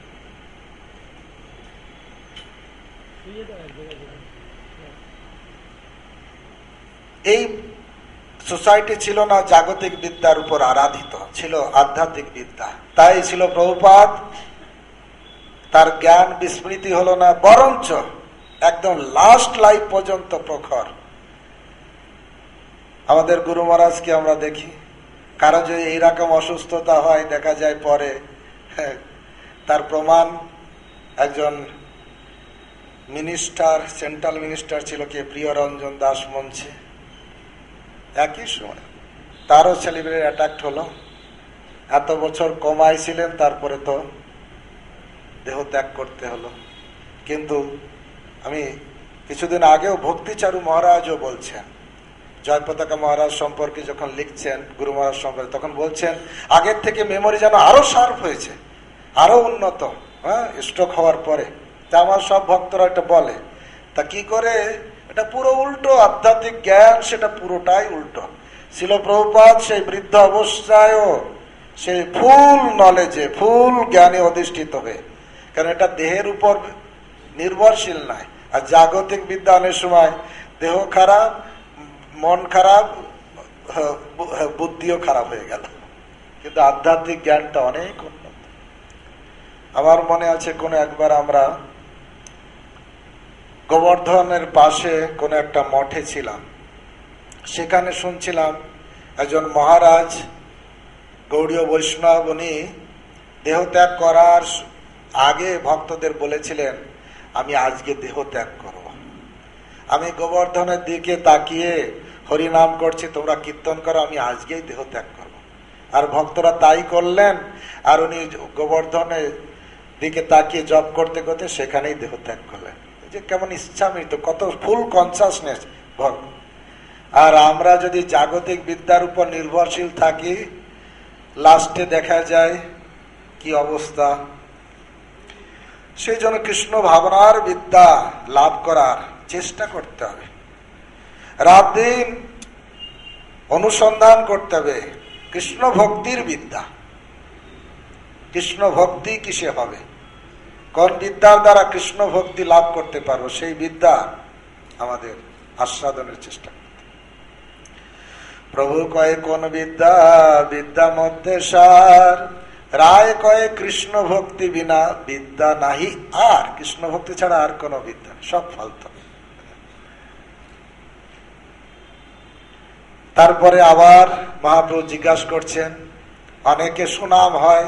এই সোসাইটি ছিল না জাগতিক বিদ্যার উপর আরাধিত, ছিল আধ্যাত্মিক বিদ্যা। তাই ছিল প্রভুপাদ, তার জ্ঞান বিস্মৃতি হলো না, বরঞ্চ একদম লাস্ট লাইফ পর্যন্ত প্রখর। আমাদের গুরু মহারাজকে আমরা দেখি, কারো যদি এইরকম অসুস্থতা হয়, দেখা যায় পরে তার প্রমাণ একজন মিনিস্টার, সেন্ট্রাল মিনিস্টার ছিল কে, প্রিয়রঞ্জন দাস মঞ্চে, একই সময় তারও সেলিব্রেট অ্যাটাক হলো। এত বছর কমাইছিলেন, তারপরে তো দেহ ত্যাগ করতে হলো। কিন্তু আমি কিছুদিন আগেও ভক্তিচারু মহারাজও বলছেন, জয় পতাকা মহারাজ সম্পর্কে যখন লিখছেন, গুরু মহারাজ সম্পর্কে, তখন বলছেন আগের থেকে মেমোরি যেন আরো শার্প হয়েছে, আরো উন্নত। স্ট্রোক হওয়ার পরে তা আমার সব ভক্তরা এটা বলে, তা কি করে? এটা পুরো উল্টো, আধ্যাত্মিক জ্ঞান সেটা পুরোটাই উল্টো। ছিল প্রভুপাদ সেই বৃদ্ধ অবস্থায়ও সেই ফুল নলেজে, ফুল জ্ঞানে অধিষ্ঠিত হয়ে, কারণ এটা দেহের উপর নির্ভরশীল নয়। আর জাগতিক বিদ্যা অনেক সময় দেহ খারাপ, মন খারাপ, বুদ্ধিও খারাপ হয়ে গেল, কিন্তু আধ্যাত্মিক জ্ঞানটা অনেক উন্নত। আমার মনে আছে কোন একবার আমরা গোবর্ধনের পাশে কোন একটা মঠে ছিলাম, সেখানে শুনছিলাম একজন মহারাজ গৌড়ীয় বৈষ্ণব, উনি দেহ ত্যাগ করার আগে ভক্তদের বলেছিলেন আমি আজকে দেহ ত্যাগ করব। আমি গোবর্ধনের দিকে তাকিয়ে হরিনাম করছি, তোমরা কীর্তন করো, আমি আজকেই দেহ ত্যাগ করব। আর ভক্তরা তাই করলেন, আর উনি গোবর্ধনের দিকে তাকিয়ে জপ করতে করতে সেখানেই দেহ ত্যাগ করলেন। যে কেমন ইচ্ছামৃত, কত ফুল কনসাসনেস ভক্ত। আর আমরা যদি জাগতিক বিদ্যার উপর নির্ভরশীল থাকি, লাস্টে দেখা যায় কি অবস্থা। সেই জন্য কৃষ্ণ ভাবনার বিদ্যা লাভ করার চেষ্টা করতে হবে, রাত দিন অনুসন্ধান করতে হবে। কৃষ্ণ ভক্তির বিদ্যা, কৃষ্ণ ভক্তি কিসে হবে, কোন বিদ্যার দ্বারা কৃষ্ণ ভক্তি লাভ করতে পারবো, সেই বিদ্যা আমাদের আস্বাদনের চেষ্টা করতে। প্রভু কয়ে কোন বিদ্যা, বিদ্যা মধ্যে সার, রায় কয়ে কৃষ্ণ ভক্তি বিনা বিদ্যা নাহি আর। কৃষ্ণ ভক্তি ছাড়া আর কোন বিদ্যা নেই, সব ফালতু। তারপরে আবার মহাপ্রভু জিজ্ঞাসা করছেন, অনেকে সুনাম হয়,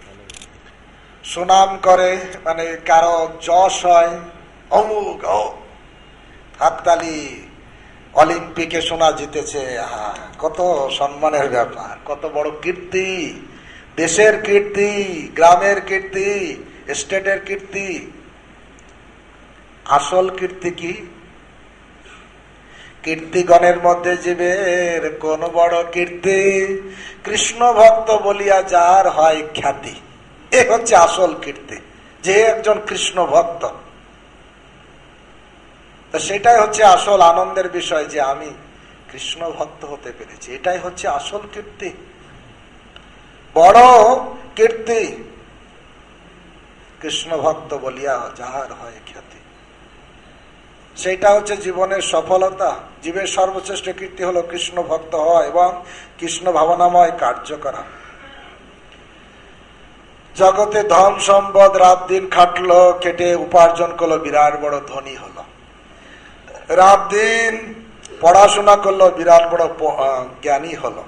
সুনাম করে মানে কারো যশ হয়, অমুক হাততালি, অলিম্পিকে সোনা জিতেছে, কত সম্মানের ব্যাপার, কত বড় কীর্তি, দেশের কীর্তি, গ্রামের কীর্তি, স্টেটের কীর্তি। আসল কীর্তি কি? কীর্তিগণের মধ্যে জীবের কোন বড় কীর্তি, কৃষ্ণ ভক্ত বলিয়া যার হয় খ্যাতি। এ হচ্ছে আসল কীর্তি, যে একজন কৃষ্ণ ভক্ত। তো সেটাই হচ্ছে আসল আনন্দের বিষয়, যে আমি কৃষ্ণ ভক্ত হতে পেরেছি। এটাই হচ্ছে আসল কীর্তি, বড় কীর্তি। কৃষ্ণ ভক্ত বলিয়া যাহার হয় খ্যাতি, সেইটা হচ্ছে জীবনের সফলতা। জীবের সর্বশ্রেষ্ঠ কীর্তি হলো কৃষ্ণ ভক্ত হওয়া এবং কৃষ্ণ ভাবনাময় কার্য করা। জগতে ধন সম্পদ রাত দিন খাটলো, খেটে উপার্জন করলো, বিরাট বড় ধনী হলো। রাত দিন পড়াশোনা করলো, বিরাট বড় জ্ঞানী হলো।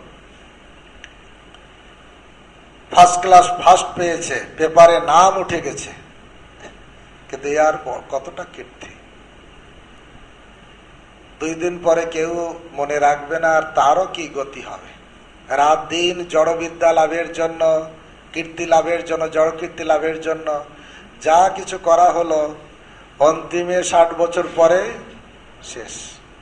ফার্স্ট ক্লাস ফার্স্ট পেয়েছে, পেপারে নাম উঠে গেছে, কিন্তু আর কতটা কীর্তি। 2 দিন পরে কেউ মনে রাখবে না, আর তারও কি গতি হবে। রাত দিন জড়বিদ্যা লাভের জন্য, কীর্তি লাভের জন্য, জড় কীর্তি লাভের জন্য যা কিছু করা হলো, অন্তিমে 60 বছর পরে শেষ।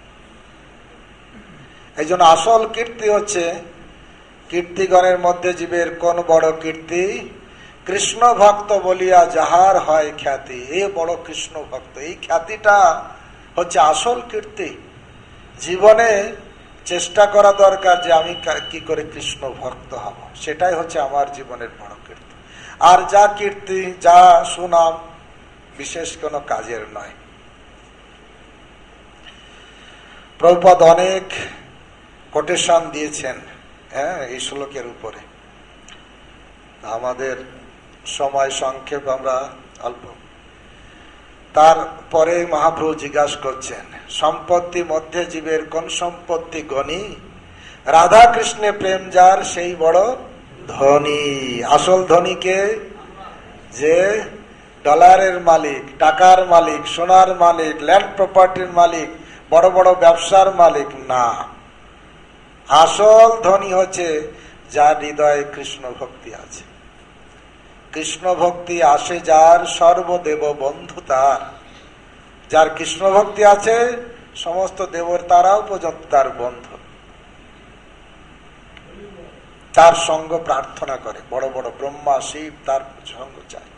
এই জন্য আসল কীর্তি হচ্ছে, কীর্তিগণের মধ্যে জীবের কোন বড় কীর্তি, কৃষ্ণ ভক্ত বলিয়া যাহার হয় খ্যাতি। এ বড় কৃষ্ণ ভক্ত, এই খ্যাতিটা হচ্ছে আসল কীর্তি। জীবনে চেষ্টা করা দরকার যে আমি কি করে কৃষ্ণ ভক্ত হব, সেটাই হচ্ছে আমার জীবনের বড় কীর্তি। আর যা কীর্তি, যা সুনাম, বিশেষ কোনো কাজের নয়। প্রভুপাদ অনেক কোটেশন দিয়েছেন এই শ্লোকের উপরে। আমাদের সময় সংক্ষেপ, আমরা অল্প। তারপরে মহাপ্রভু জিজ্ঞাসা করছেন, সম্পত্তি মধ্যে জীবের কোন সম্পত্তি গণী, রাধা কৃষ্ণে প্রেম যার সেই বড় ধনী। আসল ধনীকে, যে ডলারের মালিক, টাকার মালিক, সোনার মালিক, ল্যান্ড প্রপার্টির মালিক, বড় বড় ব্যবসার মালিক না। আসল ধনী হচ্ছে যার হৃদয়ে কৃষ্ণ ভক্তি আছে। কৃষ্ণ ভক্তি আসে যার, সর্বদেব বন্ধু তার। যার কৃষ্ণ ভক্তি আছে, সমস্ত দেবতারাও পর্যন্ত তার বন্ধু, তার সঙ্গ প্রার্থনা করে। বড় বড় ব্রহ্মা শিব তার সঙ্গ চায়।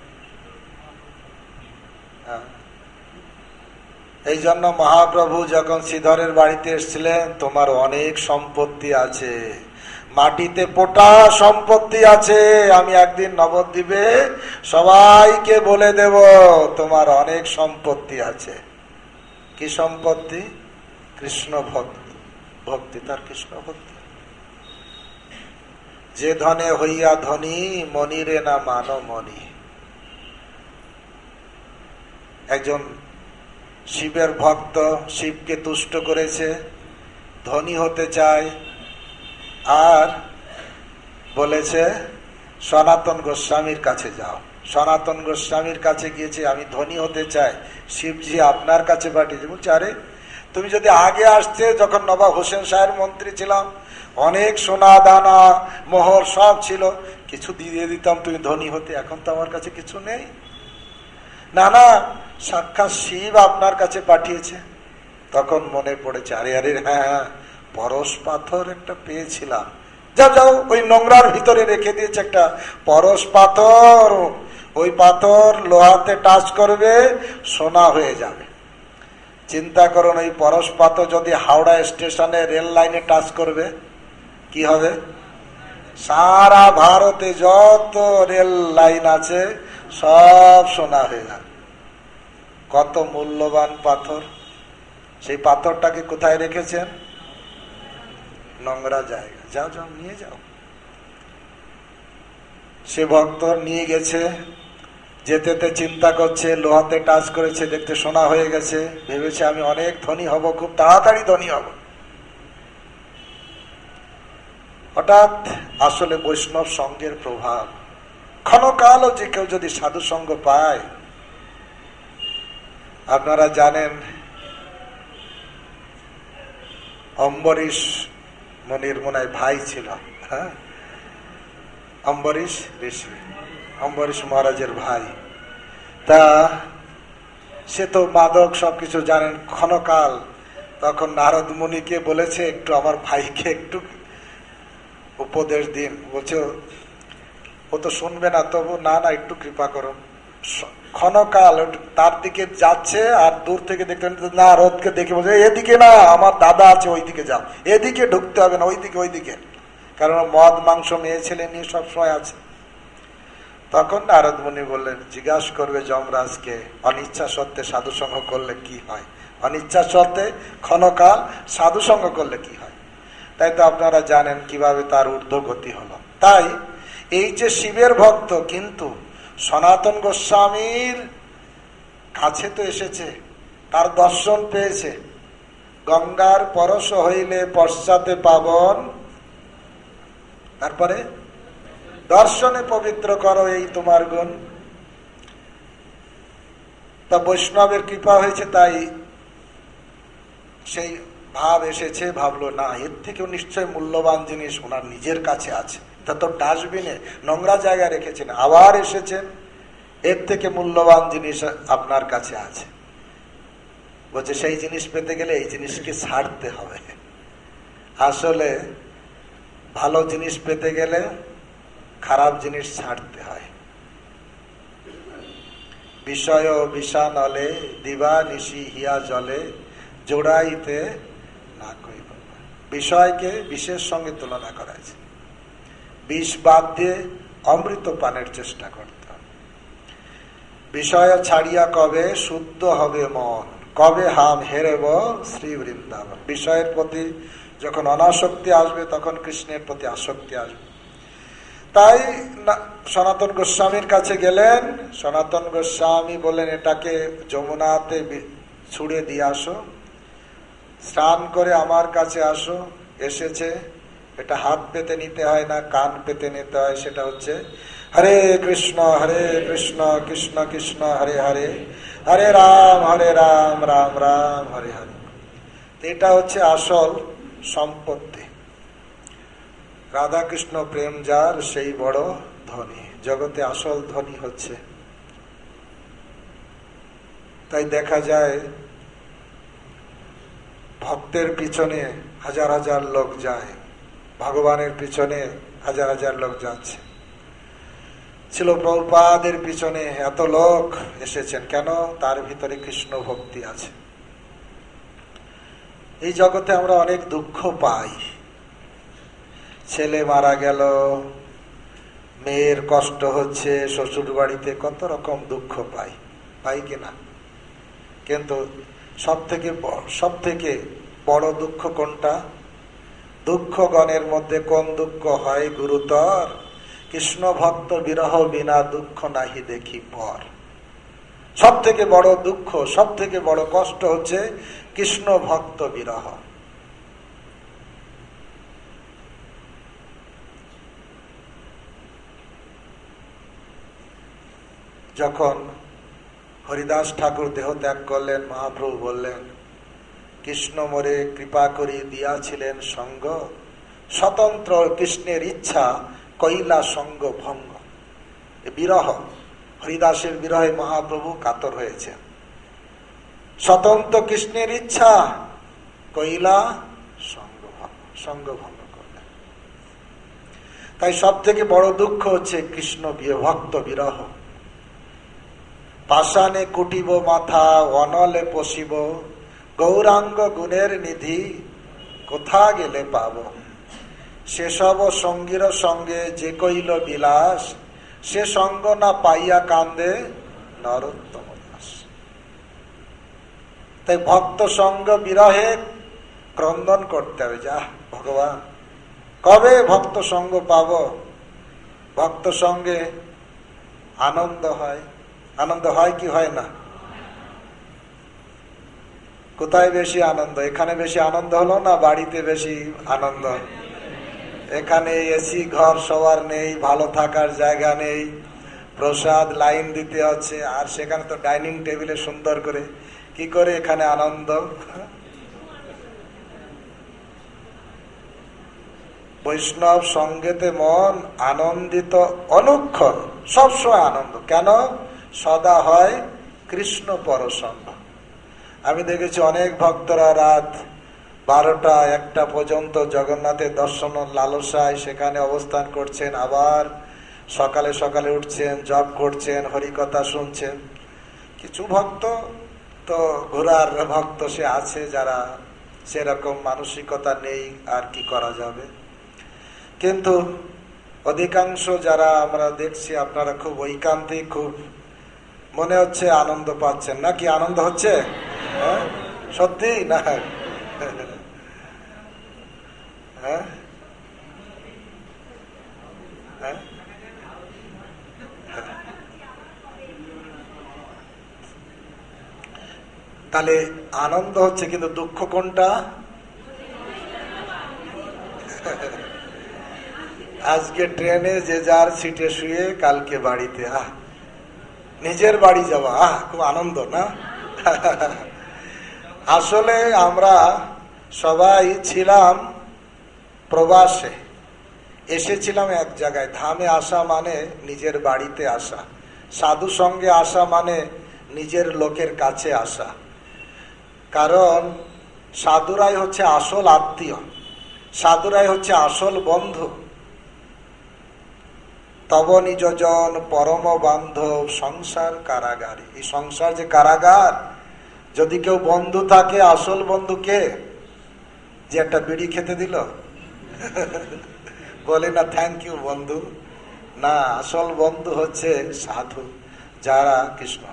এই জন্য মহাপ্রভু যখন শ্রীধরের বাড়িতে এসেছিলেন, তোমার অনেক সম্পত্তি আছে, মাটিতে পোটা সম্পত্তি আছে, আমি একদিন নবদ্বীপে সবাইকে বলে দেব তোমার অনেক সম্পত্তি আছে। কি সম্পত্তি? কৃষ্ণ ভক্তি। ভক্তি তার কৃষ্ণ ভক্তি। যে ধনে হইয়া ধনী, মনিরে না মানো মনি। একজন শিবের ভক্ত, শিবকে তুষ্ট করেছে, ধনী হতে চায়, আর বলেছে সনাতন গোস্বামীর কাছে যাও। সনাতন গোস্বামীর কাছে গিয়েছে, আমি ধনী হতে চাই, শিবজি আপনার কাছে পাঠিয়েছে। বলছে, আরে তুমি যদি আগে আসতে, যখন নবাব হোসেন শাহের মন্ত্রী ছিলাম, অনেক সোনা দানা মোহর সব ছিল, কিছু দিয়ে দিতাম, তুমি ধনী হতে। এখন তো আমার কাছে কিছু নেই। না না, সাক্ষাৎ শিব আপনার কাছে পাঠিয়েছে। তখন মনে পড়েছে, আরে আরে হ্যাঁ, পরশ পাথর একটা পেয়েছিলাম, যাও যাও, ওই নোংরার ভিতরে রেখে দিয়েছে একটা পরশ পাথর। ওই পাথর লোহাতে টাচ করবে, সোনা হয়ে যাবে। চিন্তা করুন, ওই পরশ পাথর যদি হাওড়া স্টেশনে রেল লাইনে টাচ করবে, কি হবে? সারা ভারতে যত রেল লাইন আছে সব সোনা হয়ে যাবে। কত মূল্যবান পাথর। সেই পাথরটাকে কোথায় রেখেছেন? নোংরা জায়গা। যাও যাও, নিয়ে যাও। সে ভক্ত নিয়ে গেছে, যেতে চিন্তা করছে, লোহাতে টাচ করেছে, দেখতে সোনা হয়ে গেছে, ভেবেছে আমি অনেক ধনী হব, খুব তাড়াতাড়ি ধনী হব। হঠাৎ আসলে বৈষ্ণব সঙ্গের প্রভাব, ক্ষণকালও যে কেউ যদি সাধু সঙ্গ পায়, আপনারা জানেন অম্বরীশ মনির মনে ভাই ছিল, হ্যাঁ, অম্বরীশ ঋষি, অম্বরীশ মহারাজের ভাই। তা সে তো মাদক সবকিছু জানেন, ক্ষণকাল তখন নারদ মুনিকে বলেছে, একটু আমার ভাইকে একটু উপদেশ দিন। বলছে ও তো শুনবে না, তবু না একটু কৃপা করো। ক্ষণকাল তার দিকে যাচ্ছে, আর দূর থেকে দেখতে নারদকে দেখে বলছে, এদিকে না, আমার দাদা আছে, ওইদিকে যাও, এদিকে ঢুকতে হবে না, ওইদিকে। কারণ মদ মাংস মেয়ে ছেলে নিয়ে সবসময় আছে। তখন নারদ মুনি বললেন, জিজ্ঞাসা করবে যমরাজকে, অনিচ্ছা সত্ত্বে সাধু সঙ্গ করলে কি হয়, অনিচ্ছা সত্ত্বে ক্ষণকাল সাধু সঙ্গ করলে কি হয়। তাই তো আপনারা জানেন কিভাবে তার ঊর্ধ্বগতি হলো। তাই এই যে শিবের ভক্ত, কিন্তু সনাতন গোস্বামীর কাছে তো এসেছে, তার দর্শন পেয়েছে। গঙ্গার পরশ হইলে পশ্চাতে পাবন, তারপরে দর্শনে পবিত্র করো এই তোমার গুণ। তা বৈষ্ণবের কৃপা হয়েছে, তাই সেই ভাব এসেছে। ভাবলো না, এর থেকেও নিশ্চয় মূল্যবান জিনিস ওনার নিজের কাছে আছে। তা তো ডাস্টবিনে নোংরা জায়গায় রেখেছেন, আবার এসেছেন, এর থেকে মূল্যবান জিনিস আপনার কাছে আছে। বলছে সেই জিনিস পেতে গেলে এই জিনিসকে ছাড়তে হবে। আসলে ভালো জিনিস পেতে গেলে খারাপ জিনিস ছাড়তে হয়। বিষয় বিষানলে দিবা নিশি হিয়া জলে জোড়াইতে না কইব। বিষয়কে বিষের সঙ্গে তুলনা করা হয়েছে। বিষ বাদ দিয়ে অমৃত পানের চেষ্টা করতে হবে। বিষয় ছাড়িয়া কবে শুদ্ধ হবে মন, কবে হাম হেরেব শ্রী বৃন্দাবন। বিষয়ের প্রতি যখন অনাসক্তি আসবে, তখন কৃষ্ণের প্রতি আসক্তি আসবে। তাই সনাতন গোস্বামীর কাছে গেলেন। সনাতন গোস্বামী বললেন, এটাকে যমুনাতে ছুড়ে দিয়ে আসো, স্নান করে আমার কাছে আসো। এসেছে, এটা হাত পেতে নিতে হয় না, কান পেতে নিতে হয়। সেটা হচ্ছে হরে কৃষ্ণ কৃষ্ণ কৃষ্ণ হরে হরে, হরে রাম রাম রাম হরে হরে। এটা হচ্ছে আসল সম্পত্তি। রাধা কৃষ্ণ প্রেম যার, সেই বড় ধনী। জগতে আসল ধনী হচ্ছে। তাই দেখা যায় ভক্তের পিছনে হাজার হাজার লোক যায়, ভগবানের পিছনে হাজার হাজার লোক যাচ্ছে। ছিল প্রভুপাদের পিছনে এত লোক এসেছেন কেন? তার ভিতরে কৃষ্ণ ভক্তি আছে। এই জগতে আমরা অনেক দুঃখ পাই। ছেলে মারা গেল, মেয়ের কষ্ট হচ্ছে, শ্বশুর বাড়িতে কত রকম দুঃখ পাই কিনা? কিন্তু সব থেকে বড় দুঃখ কোনটা? দুঃখ গণের মধ্যে কোন দুঃখ হয় গুরুতর? কৃষ্ণ ভক্ত বিরহ বিনা দুঃখ নাহি দেখি পর। সব থেকে বড় দুঃখ, সব থেকে বড় কষ্ট হচ্ছে কৃষ্ণ ভক্ত বিরহ। যখন হরিদাস ঠাকুর দেহ ত্যাগ করলেন, মহাপ্রভু বললেন, কৃষ্ণ মোরে কৃপা করি দিয়াছিলেন সঙ্গ, স্বতন্ত্র কৃষ্ণের ইচ্ছা কইলা সঙ্গ ভঙ্গ। বিরহ, হরিদাসের বিরহে মহাপ্রভু কাতর হয়েছে। স্বতন্ত্র কৃষ্ণের ইচ্ছা কইলা সঙ্গ ভঙ্গ করলেন। তাই সব থেকে বড় দুঃখ হচ্ছে কৃষ্ণ ভক্ত বিরহ। পাষাণে কুটিব মাথা, অনলে পশিব, গৌরাঙ্গ গুণের নিধি কোথা গেলে পাব। সেসব সঙ্গীর সঙ্গে যে কইল বিলাস, সে সঙ্গ না পাইয়া কান্দে নরোত্তম দাস। তাই ভক্ত সঙ্গ বিরহে ক্রন্দন করতে হবে। যা ভগবান, কবে ভক্ত সঙ্গ পাব? ভক্ত সঙ্গে আনন্দ হয়। আনন্দ হয় কি হয় না? কোথায় বেশি আনন্দ? এখানে বেশি আনন্দ হলো না বাড়িতে বেশি আনন্দ? এখানে এসি ঘর সবার নেই, ভালো থাকার জায়গা নেই, প্রসাদ লাইন দিতে হচ্ছে, আর সেখানে তো ডাইনিং টেবিলে সুন্দর করে। কি করে এখানে আনন্দ? বৈষ্ণব সঙ্গেতে মন আনন্দিত অনুক্ষণ, সবসময় আনন্দ। কেন? সদা হয় কৃষ্ণ পরসঙ্গ। আমি দেখেছি অনেক ভক্তরা রাত 12টা 1টা পর্যন্ত জগন্নাথের দর্শন লালসায় সেখানে অবস্থান করছেন, আবার সকালে সকালে উঠছেন, জপ করছেন, হরিকথা শুনছেন। কিছু ভক্ত তো ঘোরার ভক্ত সে আছে, যারা সেরকম মানসিকতা নেই, আর কি করা যাবে। কিন্তু অধিকাংশ যারা আমরা দেখছি, আপনারা খুব ঐকান্তিক, খুব মনে হচ্ছে আনন্দ পাচ্ছেন। নাকি আনন্দ হচ্ছে? হ্যাঁ, সত্যি না? হ্যাঁ, হ্যাঁ, তাহলে আনন্দ হচ্ছে, কিন্তু দুঃখ কোনটা? আজকে ট্রেনে যে যার সিটে শুয়ে কালকে বাড়িতে, নিজের বাড়ি যাওয়া, খুব আনন্দ না? আসলে আমরা সবাই ছিলাম প্রবাসে, এসেছিলাম এক জায়গায়। ধামে আসা মানে নিজের বাড়িতে আসা, সাধু সঙ্গে আসা মানে নিজের লোকের কাছে আসা। কারণ সাধুরাই হচ্ছে আসল আত্মীয়, সাধুরাই হচ্ছে আসল বন্ধু। তব নিজজন পরম বান্ধব সংসার কারাগারে। এই সংসার যে কারাগার, যদি কেউ বন্ধু থাকে, আসল বন্ধু কে? যে একটা বিড়ি খেতে দিল, বলে না থ্যাংক ইউ বন্ধু, না, আসল বন্ধু হচ্ছে সাধু, যারা কৃষ্ণ।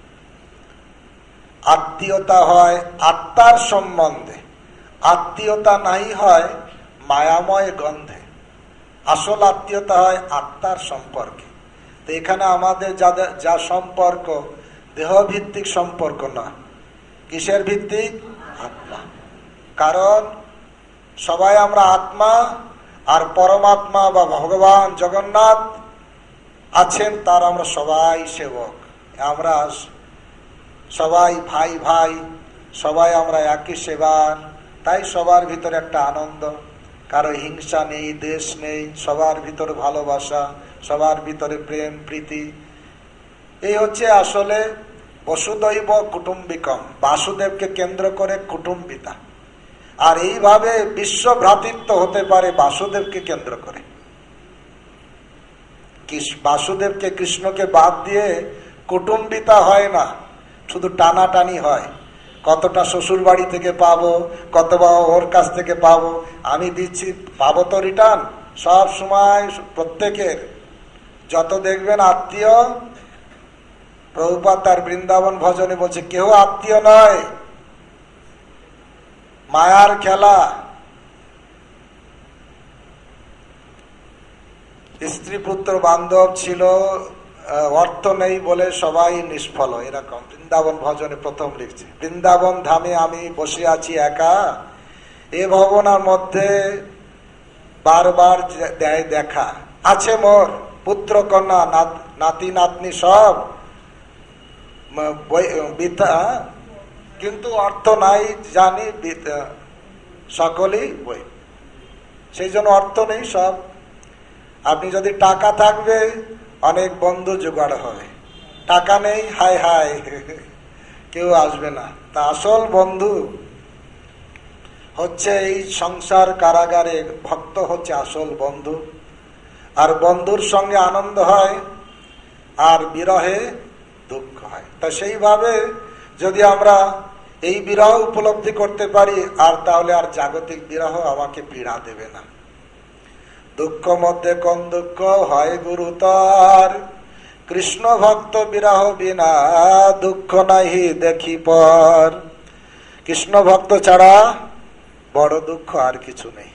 আত্মীয়তা হয় আত্মার সম্বন্ধে, আত্মীয়তা নাই হয় মায়াময় গন্ধে। আসল আত্মীয়তা হয় আত্মার সম্পর্কে। তো এখানে আমাদের যাদের যা সম্পর্ক, দেহভিত্তিক সম্পর্ক না। কিসের ভিত্তিক? আত্মা। কারণ সবাই আমরা আত্মা, আর পরমাত্মা বা ভগবান জগন্নাথ আছেন, তার আমরা সবাই সেবক। আমরা সবাই ভাই ভাই, সবাই আমরা একই সেবার। তাই সবার ভিতরে একটা আনন্দ, কারো হিংসা নেই, দেশ নেই, সবার ভিতরে ভালোবাসা, সবার ভিতরে প্রেম প্রীতি। এই হচ্ছে আসলে বসুদৈব কুটুম্বিকম, বাসুদেবকে কেন্দ্র করে কুটুম্বিতা। আর এইভাবে বিশ্ব ভ্রাতৃত্ব হতে পারে বাসুদেবকে কেন্দ্র করে। বাসুদেবকে, কৃষ্ণকে বাদ দিয়ে কুটুম্বিতা হয় না, শুধু টানাটানি হয়। কতটা শ্বশুর বাড়ি থেকে পাবো, কত ওর কাছ থেকে পাবো, আমি দিচ্ছি, পাবো তো রিটার্ন। সব সময় প্রত্যেকের যত দেখবেন আত্মীয়, প্রভুপাদ তার বৃন্দাবন ভজনে বলছে কেউ আত্মীয় নয়, মায়ার খেলা। স্ত্রী পুত্র বান্ধব ছিল, অর্থ নেই বলে সবাই নিষ্ফল, এরকম বৃন্দাবন ভজনে প্রথম লিখছে। বৃন্দাবন ধামে আমি বসে আছি একা, এ ভবনার মধ্যে বারবার দেয় দেখা। আছে মোর পুত্র কন্যা নাতি নাতনি সব, কিন্তু অর্থ নাই জানি, সকলেই বই। সেই জন্য অর্থ নেই সব। আপনি যদি টাকা থাকবে, অনেক বন্ধু জোগাড় হবে। টাকা নেই, হাই হাই, কেউ আসবে না। তা আসল বন্ধু হচ্ছে এই সংসার কারাগারে, ভক্ত হচ্ছে আসল বন্ধু। আর বন্ধুর সঙ্গে আনন্দ হয়, আর বিরহে দুঃখ হয়। তা সেইভাবে যদি আমরা এই বিরহ উপলব্ধি করতে পারি, আর তাহলে আর জাগতিক বিরহ আমাকে পীড়া দেবে না। দুঃখ মধ্যে কোন দুঃখ হয় গুরুতর, কৃষ্ণ ভক্ত বিরহ বিনা দুঃখ নাহি দেখি পর। কৃষ্ণ ভক্ত ছাড়া বড় দুঃখ আর কিছু নেই।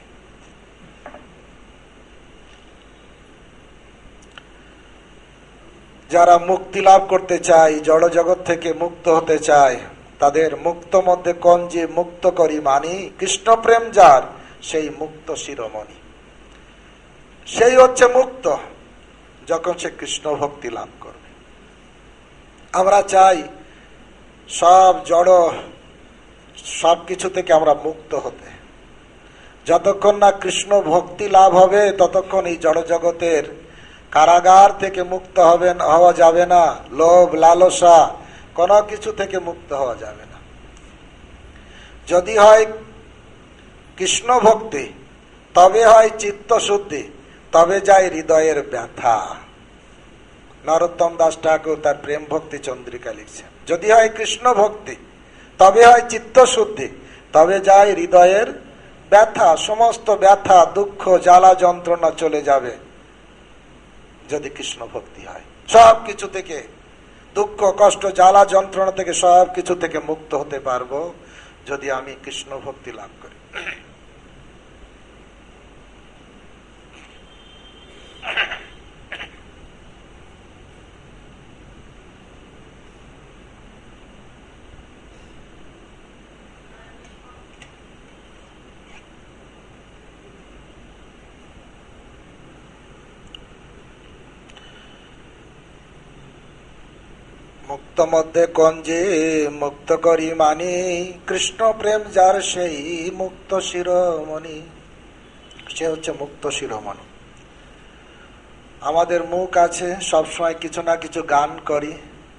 যারা মুক্তি লাভ করতে চায়, জড় জগৎ থেকে মুক্ত হতে চায়, তাদের মুক্ত মধ্যে কোন যে মুক্ত করি মানি, কৃষ্ণ প্রেম যার সেই মুক্ত শিরোমণি। সেই হচ্ছে মুক্ত যখন সে কৃষ্ণ ভক্তি লাভ করবে। আমরা চাই সব জড় সবকিছু থেকে আমরা মুক্ত হতে। যতক্ষণ না কৃষ্ণ ভক্তি লাভ হবে, ততক্ষণ এই জড় জগতের কারাগার থেকে মুক্ত হওয়া যাবে না। লোভ লালসা কোনো কিছু থেকে মুক্ত হওয়া যাবে না। যদি হয় কৃষ্ণ ভক্তি, তবে হয় চিত্ত শুদ্ধি, তবে যায় হৃদয়ের ব্যথা। নরোত্তম দাস ঠাকুর তার প্রেম ভক্তি চন্দ্রিকা লিখছেন, যদি হয় কৃষ্ণ ভক্তি, তবে হয় চিত্ত শুদ্ধি, তবে যায় হৃদয়ের ব্যথা। সমস্ত ব্যথা, দুঃখ, জ্বালা, যন্ত্রণা চলে যাবে যদি কৃষ্ণ ভক্তি হয়। সব কিছু থেকে, দুঃখ, কষ্ট, জ্বালা, যন্ত্রণা থেকে, সব কিছু থেকে মুক্ত হতে পারবো যদি আমি কৃষ্ণ ভক্তি লাভ করি। মুক্ত মধ্যে কোন যে মুক্ত করি মানি, কৃষ্ণ প্রেম যার সেই মুক্ত শিরোমণি। সে হচ্ছে মুক্ত শিরোমণি। আমাদের মুখ আছে, সবসময় কিছু না কিছু গান করি,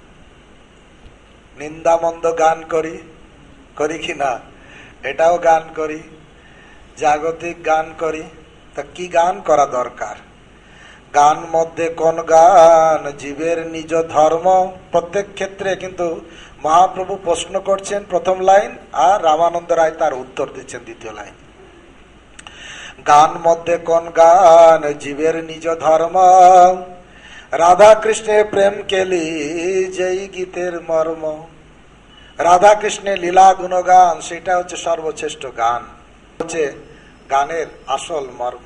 নিন্দামন্দ গান করি, করি কি না? এটাও গান করি, জাগতিক গান করি। তা কি গান করা দরকার? গান মধ্যে কোন গান জীবের নিজ ধর্ম। প্রত্যেক ক্ষেত্রে কিন্তু মহাপ্রভু প্রশ্ন করছেন প্রথম লাইন, আর রামানন্দ রায় তার উত্তর দিচ্ছেন দ্বিতীয় লাইন। গান মধ্যে কোন গান জীবের নিজ ধর্ম, রাধা কৃষ্ণের প্রেম কেলি যেই গীতের মর্ম। রাধা কৃষ্ণের লীলা গুণগান, সেটা হচ্ছে সর্বশ্রেষ্ঠ গান, হচ্ছে গানের আসল মর্ম।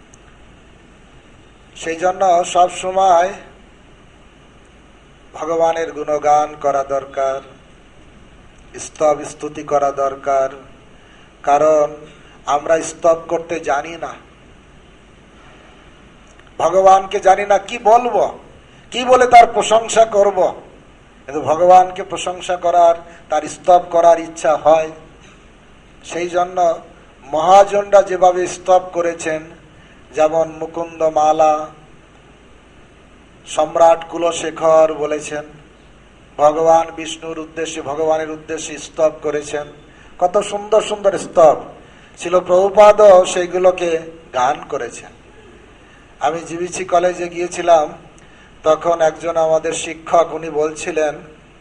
সেই জন্য সব সময় ভগবানের গুণগান করা দরকার, স্তব স্তুতি করা দরকার। কারণ আমরা স্তব করতে জানি না, ভগবানকে জানি না কি বলবো, কি বলে তার প্রশংসা করব। কিন্তু ভগবানকে প্রশংসা করার, তার স্তব করার ইচ্ছা হয়। সেই জন্য মহাজনরা যেভাবে স্তব করেছেন, যেমন মুকুন্দ মালা, সম্রাট কুলশেখর বলেছেন, ভগবান বিষ্ণুর উদ্দেশ্যে, ভগবানের উদ্দেশ্যে স্তব করেছেন। কত সুন্দর সুন্দর স্তব ছিল। প্রভুপাদ সেইগুলোকে গান করেছেন। আমি জিবিসি কলেজে গিয়েছিলাম, তখন একজন আমাদের শিক্ষক, উনি বলছিলেন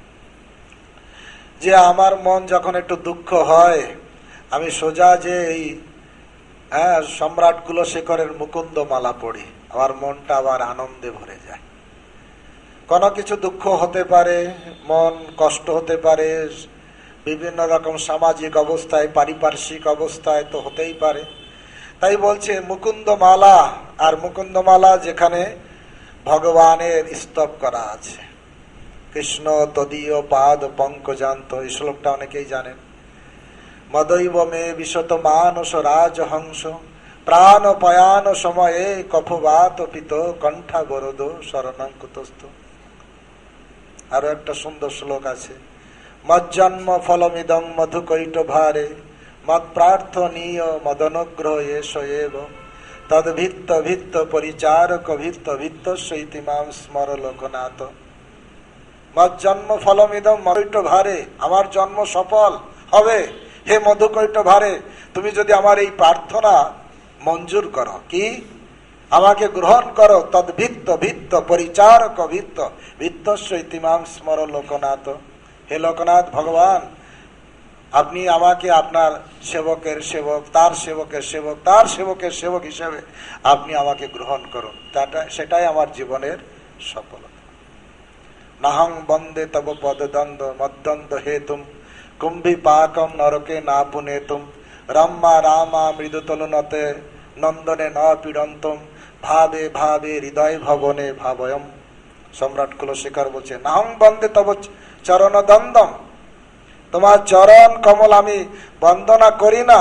যে আমার মন যখন একটু দুঃখ হয়, আমি সোজা যে এই সম্রাট কুলশেখরের মুকুন্দ মালা পড়ি, আমার মনটা আবার আনন্দে ভরে যায়। কোনো কিছু দুঃখ হতে পারে, মন কষ্ট হতে পারে, বিভিন্ন রকম সামাজিক অবস্থায়, পারিপার্শ্বিক অবস্থায় তো হতেই পারে। তাই বলছে মুকুন্দ মালা, আর মুকুন্দ মালা যেখানে ভগবানের স্তব করা আছে। কৃষ্ণ তদীয় পাদ পঙ্কজান্ত, এই শ্লোকটা অনেকেই জানেন। মদৈব মে বিশত মানস রাজহংস, প্রাণ পয়ান সময়ে কফবাত পিত কণ্ঠা বরদ শরণং কুতস্থ। আরো একটা সুন্দর শ্লোক আছে, মজ্জন্ম ফলমিদং মধুকৈট ভারে, মদ প্রার্থনীয় মদনুগ্রহ এষ এব, তদ ভিত্ত ভিত্ত পরিচারক ভিত্ত ভিত্ত সৈতিমাম স্মর লোকনাথ। মজ্জন্ম ফলমিদং মধুকৈট ভারে, আমার জন্ম সফল হবে হে মধুকৈট ভারে, তুমি যদি আমার এই প্রার্থনা মঞ্জুর করো, কি আমাকে গ্রহণ করো। তদ ভিত্ত ভিত্ত পরিচারক ভিত্ত ভিত্তস্য ইতিমাম স্মর লোকনাথ। হে লোকনাথ ভগবান, আপনি আমাকে আপনার সেবকের সেবক, তার সেবকের সেবক, তার সেবকের সেবক হিসেবে আপনি আমাকে গ্রহণ করুন। সেটাই আমার জীবনের সফলতা। নাহং বন্দে তব পদদ্বন্দ্ব মদ্বন্দ্ব হেতুম, কুম্ভি পাকম নরকে না পুনেতুম, রম্মা রামা মৃদুতলুনতে নন্দনে ন পীড়ন্তম, ভাবে ভাবে হৃদয় ভবনে ভাবয়ম। সম্রাট কুলশেখর বলছে, নাহং বন্দে তব চরণ দ্বন্দ্বম, তোমার চরণ কমল আমি বন্দনা করি না।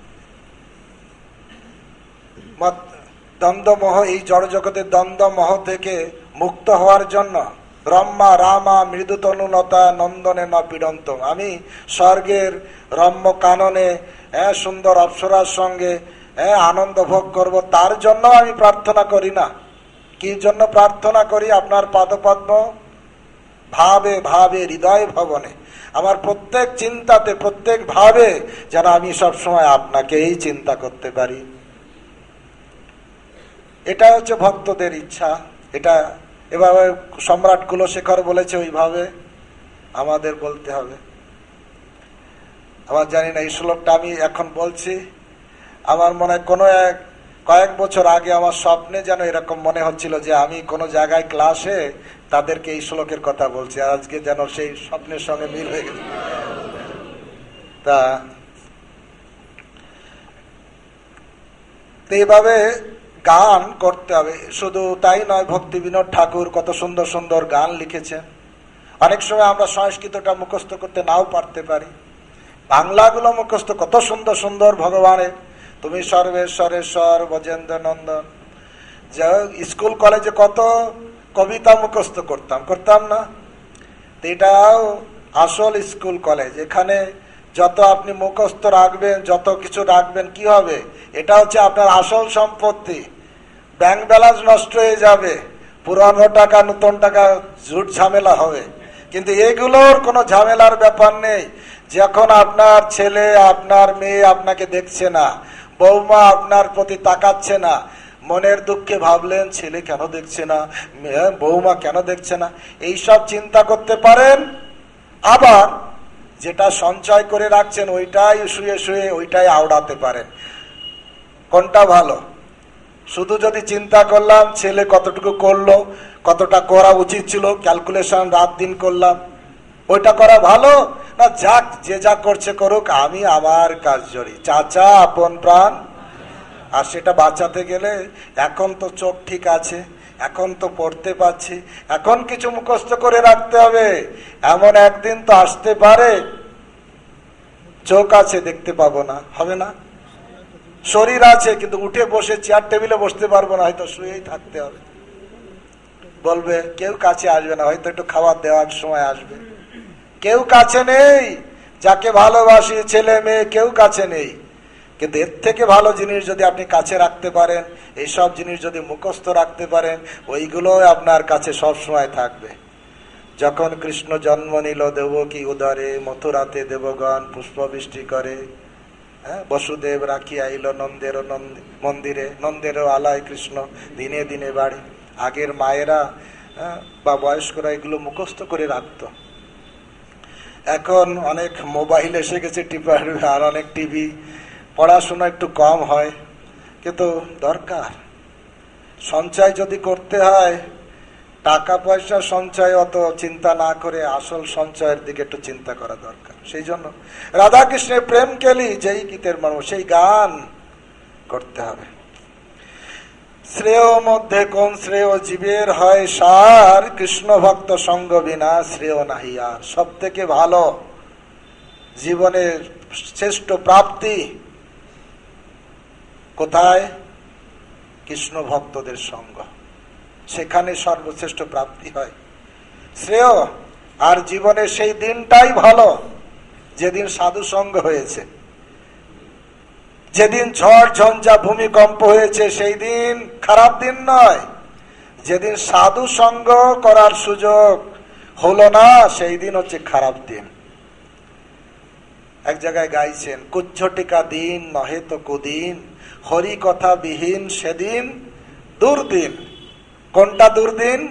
দ্বন্দ্বমোহ, এই জড় জগতের দ্বন্দ্বমোহ থেকে মুক্ত হওয়ার জন্য। রম্মা রামা মৃদুতনুলতা নন্দনে ন পীড়ন্ত, আমি স্বর্গের রম্য কাননে সুন্দর অপ্সরার সঙ্গে আনন্দ ভোগ করব, তার জন্য আমি প্রার্থনা করি না। কি জন্য প্রার্থনা করি? আপনার পাদপদ্ম ভাবে ভাবে হৃদয় ভবনে, আমার প্রত্যেক চিন্তাতে প্রত্যেক ভাবে যেন আমি সবসময় আপনাকেই চিন্তা করতে পারি। এটা হচ্ছে ভক্তদের ইচ্ছা। এটা এভাবে সম্রাট কুলশেখর বলেছে, ওইভাবে আমাদের বলতে হবে। আমার জানি না এই শ্লোকটা আমি এখন বলছি, আমার মনে হয় কোনো কয়েক বছর আগে আমার স্বপ্নে যেন এরকম মনে হচ্ছিল যে আমি কোনো জায়গায় ক্লাসে তাদেরকে এই শ্লোকের কথা বলছি, আজকে যেন সেই স্বপ্নের সঙ্গে মিল হয়ে গেছে। তা এইভাবে গান করতে হবে। শুধু তাই নয়, ভক্তি বিনোদ ঠাকুর কত সুন্দর সুন্দর গান লিখেছেন। অনেক সময় আমরা সংস্কৃতটা মুখস্থ করতে নাও পারতে পারি, বাংলাগুলো মুখস্থ কত সুন্দর সুন্দর ভগবানের, তুমি সর্বেশ্বরেশ্বর বজেন্দ্র নন্দন। স্কুল কলেজে কত কবিতা মুখস্থ করতাম না? এটাও আসল স্কুল কলেজ। এখানে যত আপনি মুখস্থ রাখবেন, যত কিছু রাখবেন, কি হবে? এটা হচ্ছে আপনার আসল সম্পত্তি। ব্যাংক ব্যালেন্স নষ্ট হয়ে যাবে, পুরানো টাকা নতুন টাকা ঝুট ঝামেলা হবে, কিন্তু এগুলোর কোনো ঝামেলার ব্যাপার নেই। যখন আপনার ছেলে আপনার মেয়ে আপনাকে দেখছে না, বৌমা আপনার প্রতি তাকাচ্ছে না, মনের দুঃখে ভাবলেন ছেলে কেন দেখছে না, বৌমা কেন দেখছে না, এইসব চিন্তা করতে পারেন। আবার যেটা সঞ্চয় করে রাখছেন ওইটাই শুয়ে শুয়ে ওইটাই আওড়াতে পারেন। কোনটা ভালো? শুধু যদি চিন্তা করলাম ছেলে কতটুকু করলো, কতটা করা উচিত ছিল, ক্যালকুলেশন রাত দিন করলাম, ওইটা করা ভালো না যাক যে যা করছে করুক, আমি আমার কাজ করি, চাচা আপন প্রাণ। আর সেটা বাঁচাতে গেলে এখন তো চোখ ঠিক আছে, এখন তো পড়তে পারছি, এখন কিছু মুখস্থ করে রাখতে হবে। এমন একদিন তো আসতে পারে চোখ আছে দেখতে পাবো না, হবে না? শরীর আছে কিন্তু উঠে বসে চেয়ার টেবিলে বসতে পারবো না, হয়তো শুয়েই থাকতে হবে। বলবে কেউ কাছে আসবে না, হয়তো একটু খাবার দেওয়ার সময় আসবে। কেউ কাছে নেই, যাকে ভালোবাসি ছেলে মেয়ে কেউ কাছে নেই। কিন্তু এর থেকে ভালো জিনিস যদি আপনি কাছে রাখতে পারেন, এইসব জিনিস যদি মুখস্থ রাখতে পারেন, ওইগুলো আপনার কাছে সব সময় থাকবে। যখন কৃষ্ণ জন্ম নিল দেবকী উদরে, মথুরাতে দেবগণ পুষ্পবৃষ্টি করে, বসুদেব রাখি আইল নন্দের মন্দিরে, নন্দেরও আলায় কৃষ্ণ দিনে দিনে বাড়ে। আগের মায়েরা বা বয়স্করা এগুলো মুখস্থ করে রাখতো। এখন অনেক মোবাইল এসে গেছে, টিপার আর অনেক টিভি, পড়াশোনা একটু কম হয়, কিন্তু দরকার। সঞ্চয় যদি করতে হয়, টাকা পয়সা সঞ্চয় অত চিন্তা না করে আসল সঞ্চয়ের দিকে একটু চিন্তা করা দরকার। সেই জন্য রাধা কৃষ্ণের প্রেম কেলি যেই গীতের মানুষ, সেই গান করতে হবে। শ্রেয় মধ্যে কোন শ্রেয় জীবের হয় সার, কৃষ্ণ ভক্ত সঙ্গ বিনা শ্রেয় নাহি আর। সব থেকে ভালো জীবনের শ্রেষ্ঠ প্রাপ্তি কোথায়? কৃষ্ণ ভক্তদের সঙ্গ, সেখানে সর্বশ্রেষ্ঠ প্রাপ্তি হয়, শ্রেয়। আর জীবনের সেই দিনটাই ভালো যেদিন সাধু সঙ্গ হয়েছে, যেদিন ঝড় ঝঞ্ঝা ভূমিকম্প হয়েছে, সেই দিন খারাপ দিন নয়। যেদিন সাধু সঙ্গ করার সুযোগ হলো না, সেই দিন হচ্ছে খারাপ দিন। এক জায়গায় গাইছেন, কুচ্ছটিকা দিন নহে তো কুদিন, হরি কথা বিহীন সেদিন দুর্দিন। কোনটা দুর্দিন?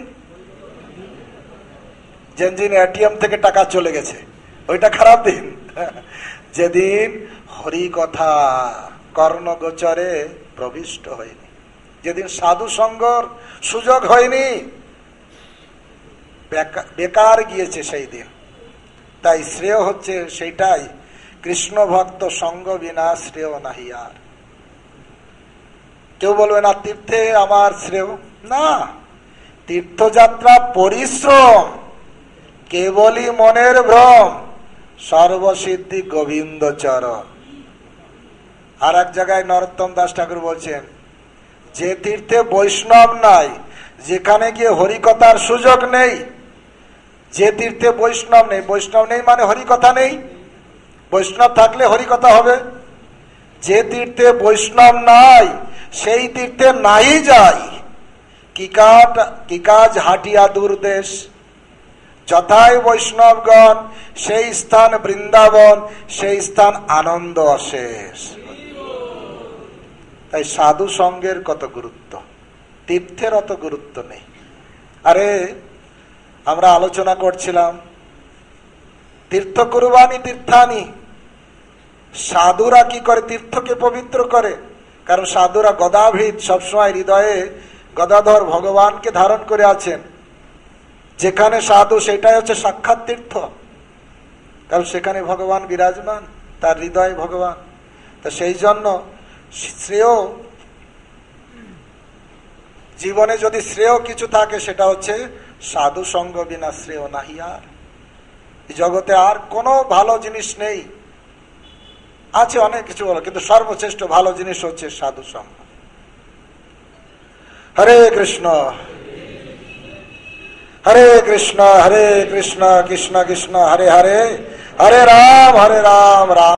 যেদিন এটিএম থেকে টাকা চলে গেছে, ওইটা খারাপ দিন। যেদিন হরি কথা কর্ণগোচরে প্রবিষ্ট হয়নি, যেদিন সাধু সঙ্গর সুযোগ হয়নি, বেকার গিয়েছে সেই দিন। তাই শ্রেয় হচ্ছে সেইটাই, কৃষ্ণ ভক্ত সঙ্গ বিনা শ্রেয় নাহি আর। কেউ বলবে না তীর্থে আমার শ্রেয়, না, তীর্থযাত্রা পরিশ্রম, কেবলই মনের ভ্রম, সর্বসিদ্ধি গোবিন্দ চরণ। আর এক জায়গায় নরোত্তম দাস ঠাকুর বলছেন, যে তীর্থে বৈষ্ণব নাই, যেখানে গিয়ে হরিকথার সুযোগ নেই, যে তীর্থে বৈষ্ণব নেই, বৈষ্ণব নেই মানে হরিকথা নেই, বৈষ্ণব থাকলে হরিকথা হবে। যে তীর্থে বৈষ্ণব নাই সেই তীর্থে নাই যাই, কি কাজ হাটিয়া দূর দেশ, যথাই বৈষ্ণবগণ, সেই স্থান বৃন্দাবন, সেই স্থান আনন্দ অশেষ। তাই সাধু সঙ্গের কত গুরুত্ব, তীর্থের অত গুরুত্ব নেই। আরে আমরা আলোচনা করছিলাম তীর্থ কুরবানি তীর্থানি, সাধুরা কি করে তীর্থকে পবিত্র করে, কারণ সাধুরা গদাভীত, সবসময় হৃদয়ে গদাধর ভগবানকে ধারণ করে আছেন। যেখানে সাধু সেটাই হচ্ছে সাক্ষাৎ তীর্থ, কারণ সেখানে ভগবান বিরাজমান, তার হৃদয়ে ভগবান। তো সেই জন্য শ্রেয় জীবনে যদি শ্রেয় কিছু থাকে সেটা হচ্ছে সাধু সঙ্গ বিনা শ্রেয় নাহি। আর জগতে আর কোনো ভালো জিনিস নেই, আছে অনেক কিছু বলো, কিন্তু সর্বশ্রেষ্ঠ ভালো জিনিস হচ্ছে সাধু সঙ্গ। হরে কৃষ্ণ হরে কৃষ্ণ কৃষ্ণ কৃষ্ণ হরে হরে, হরে রাম রাম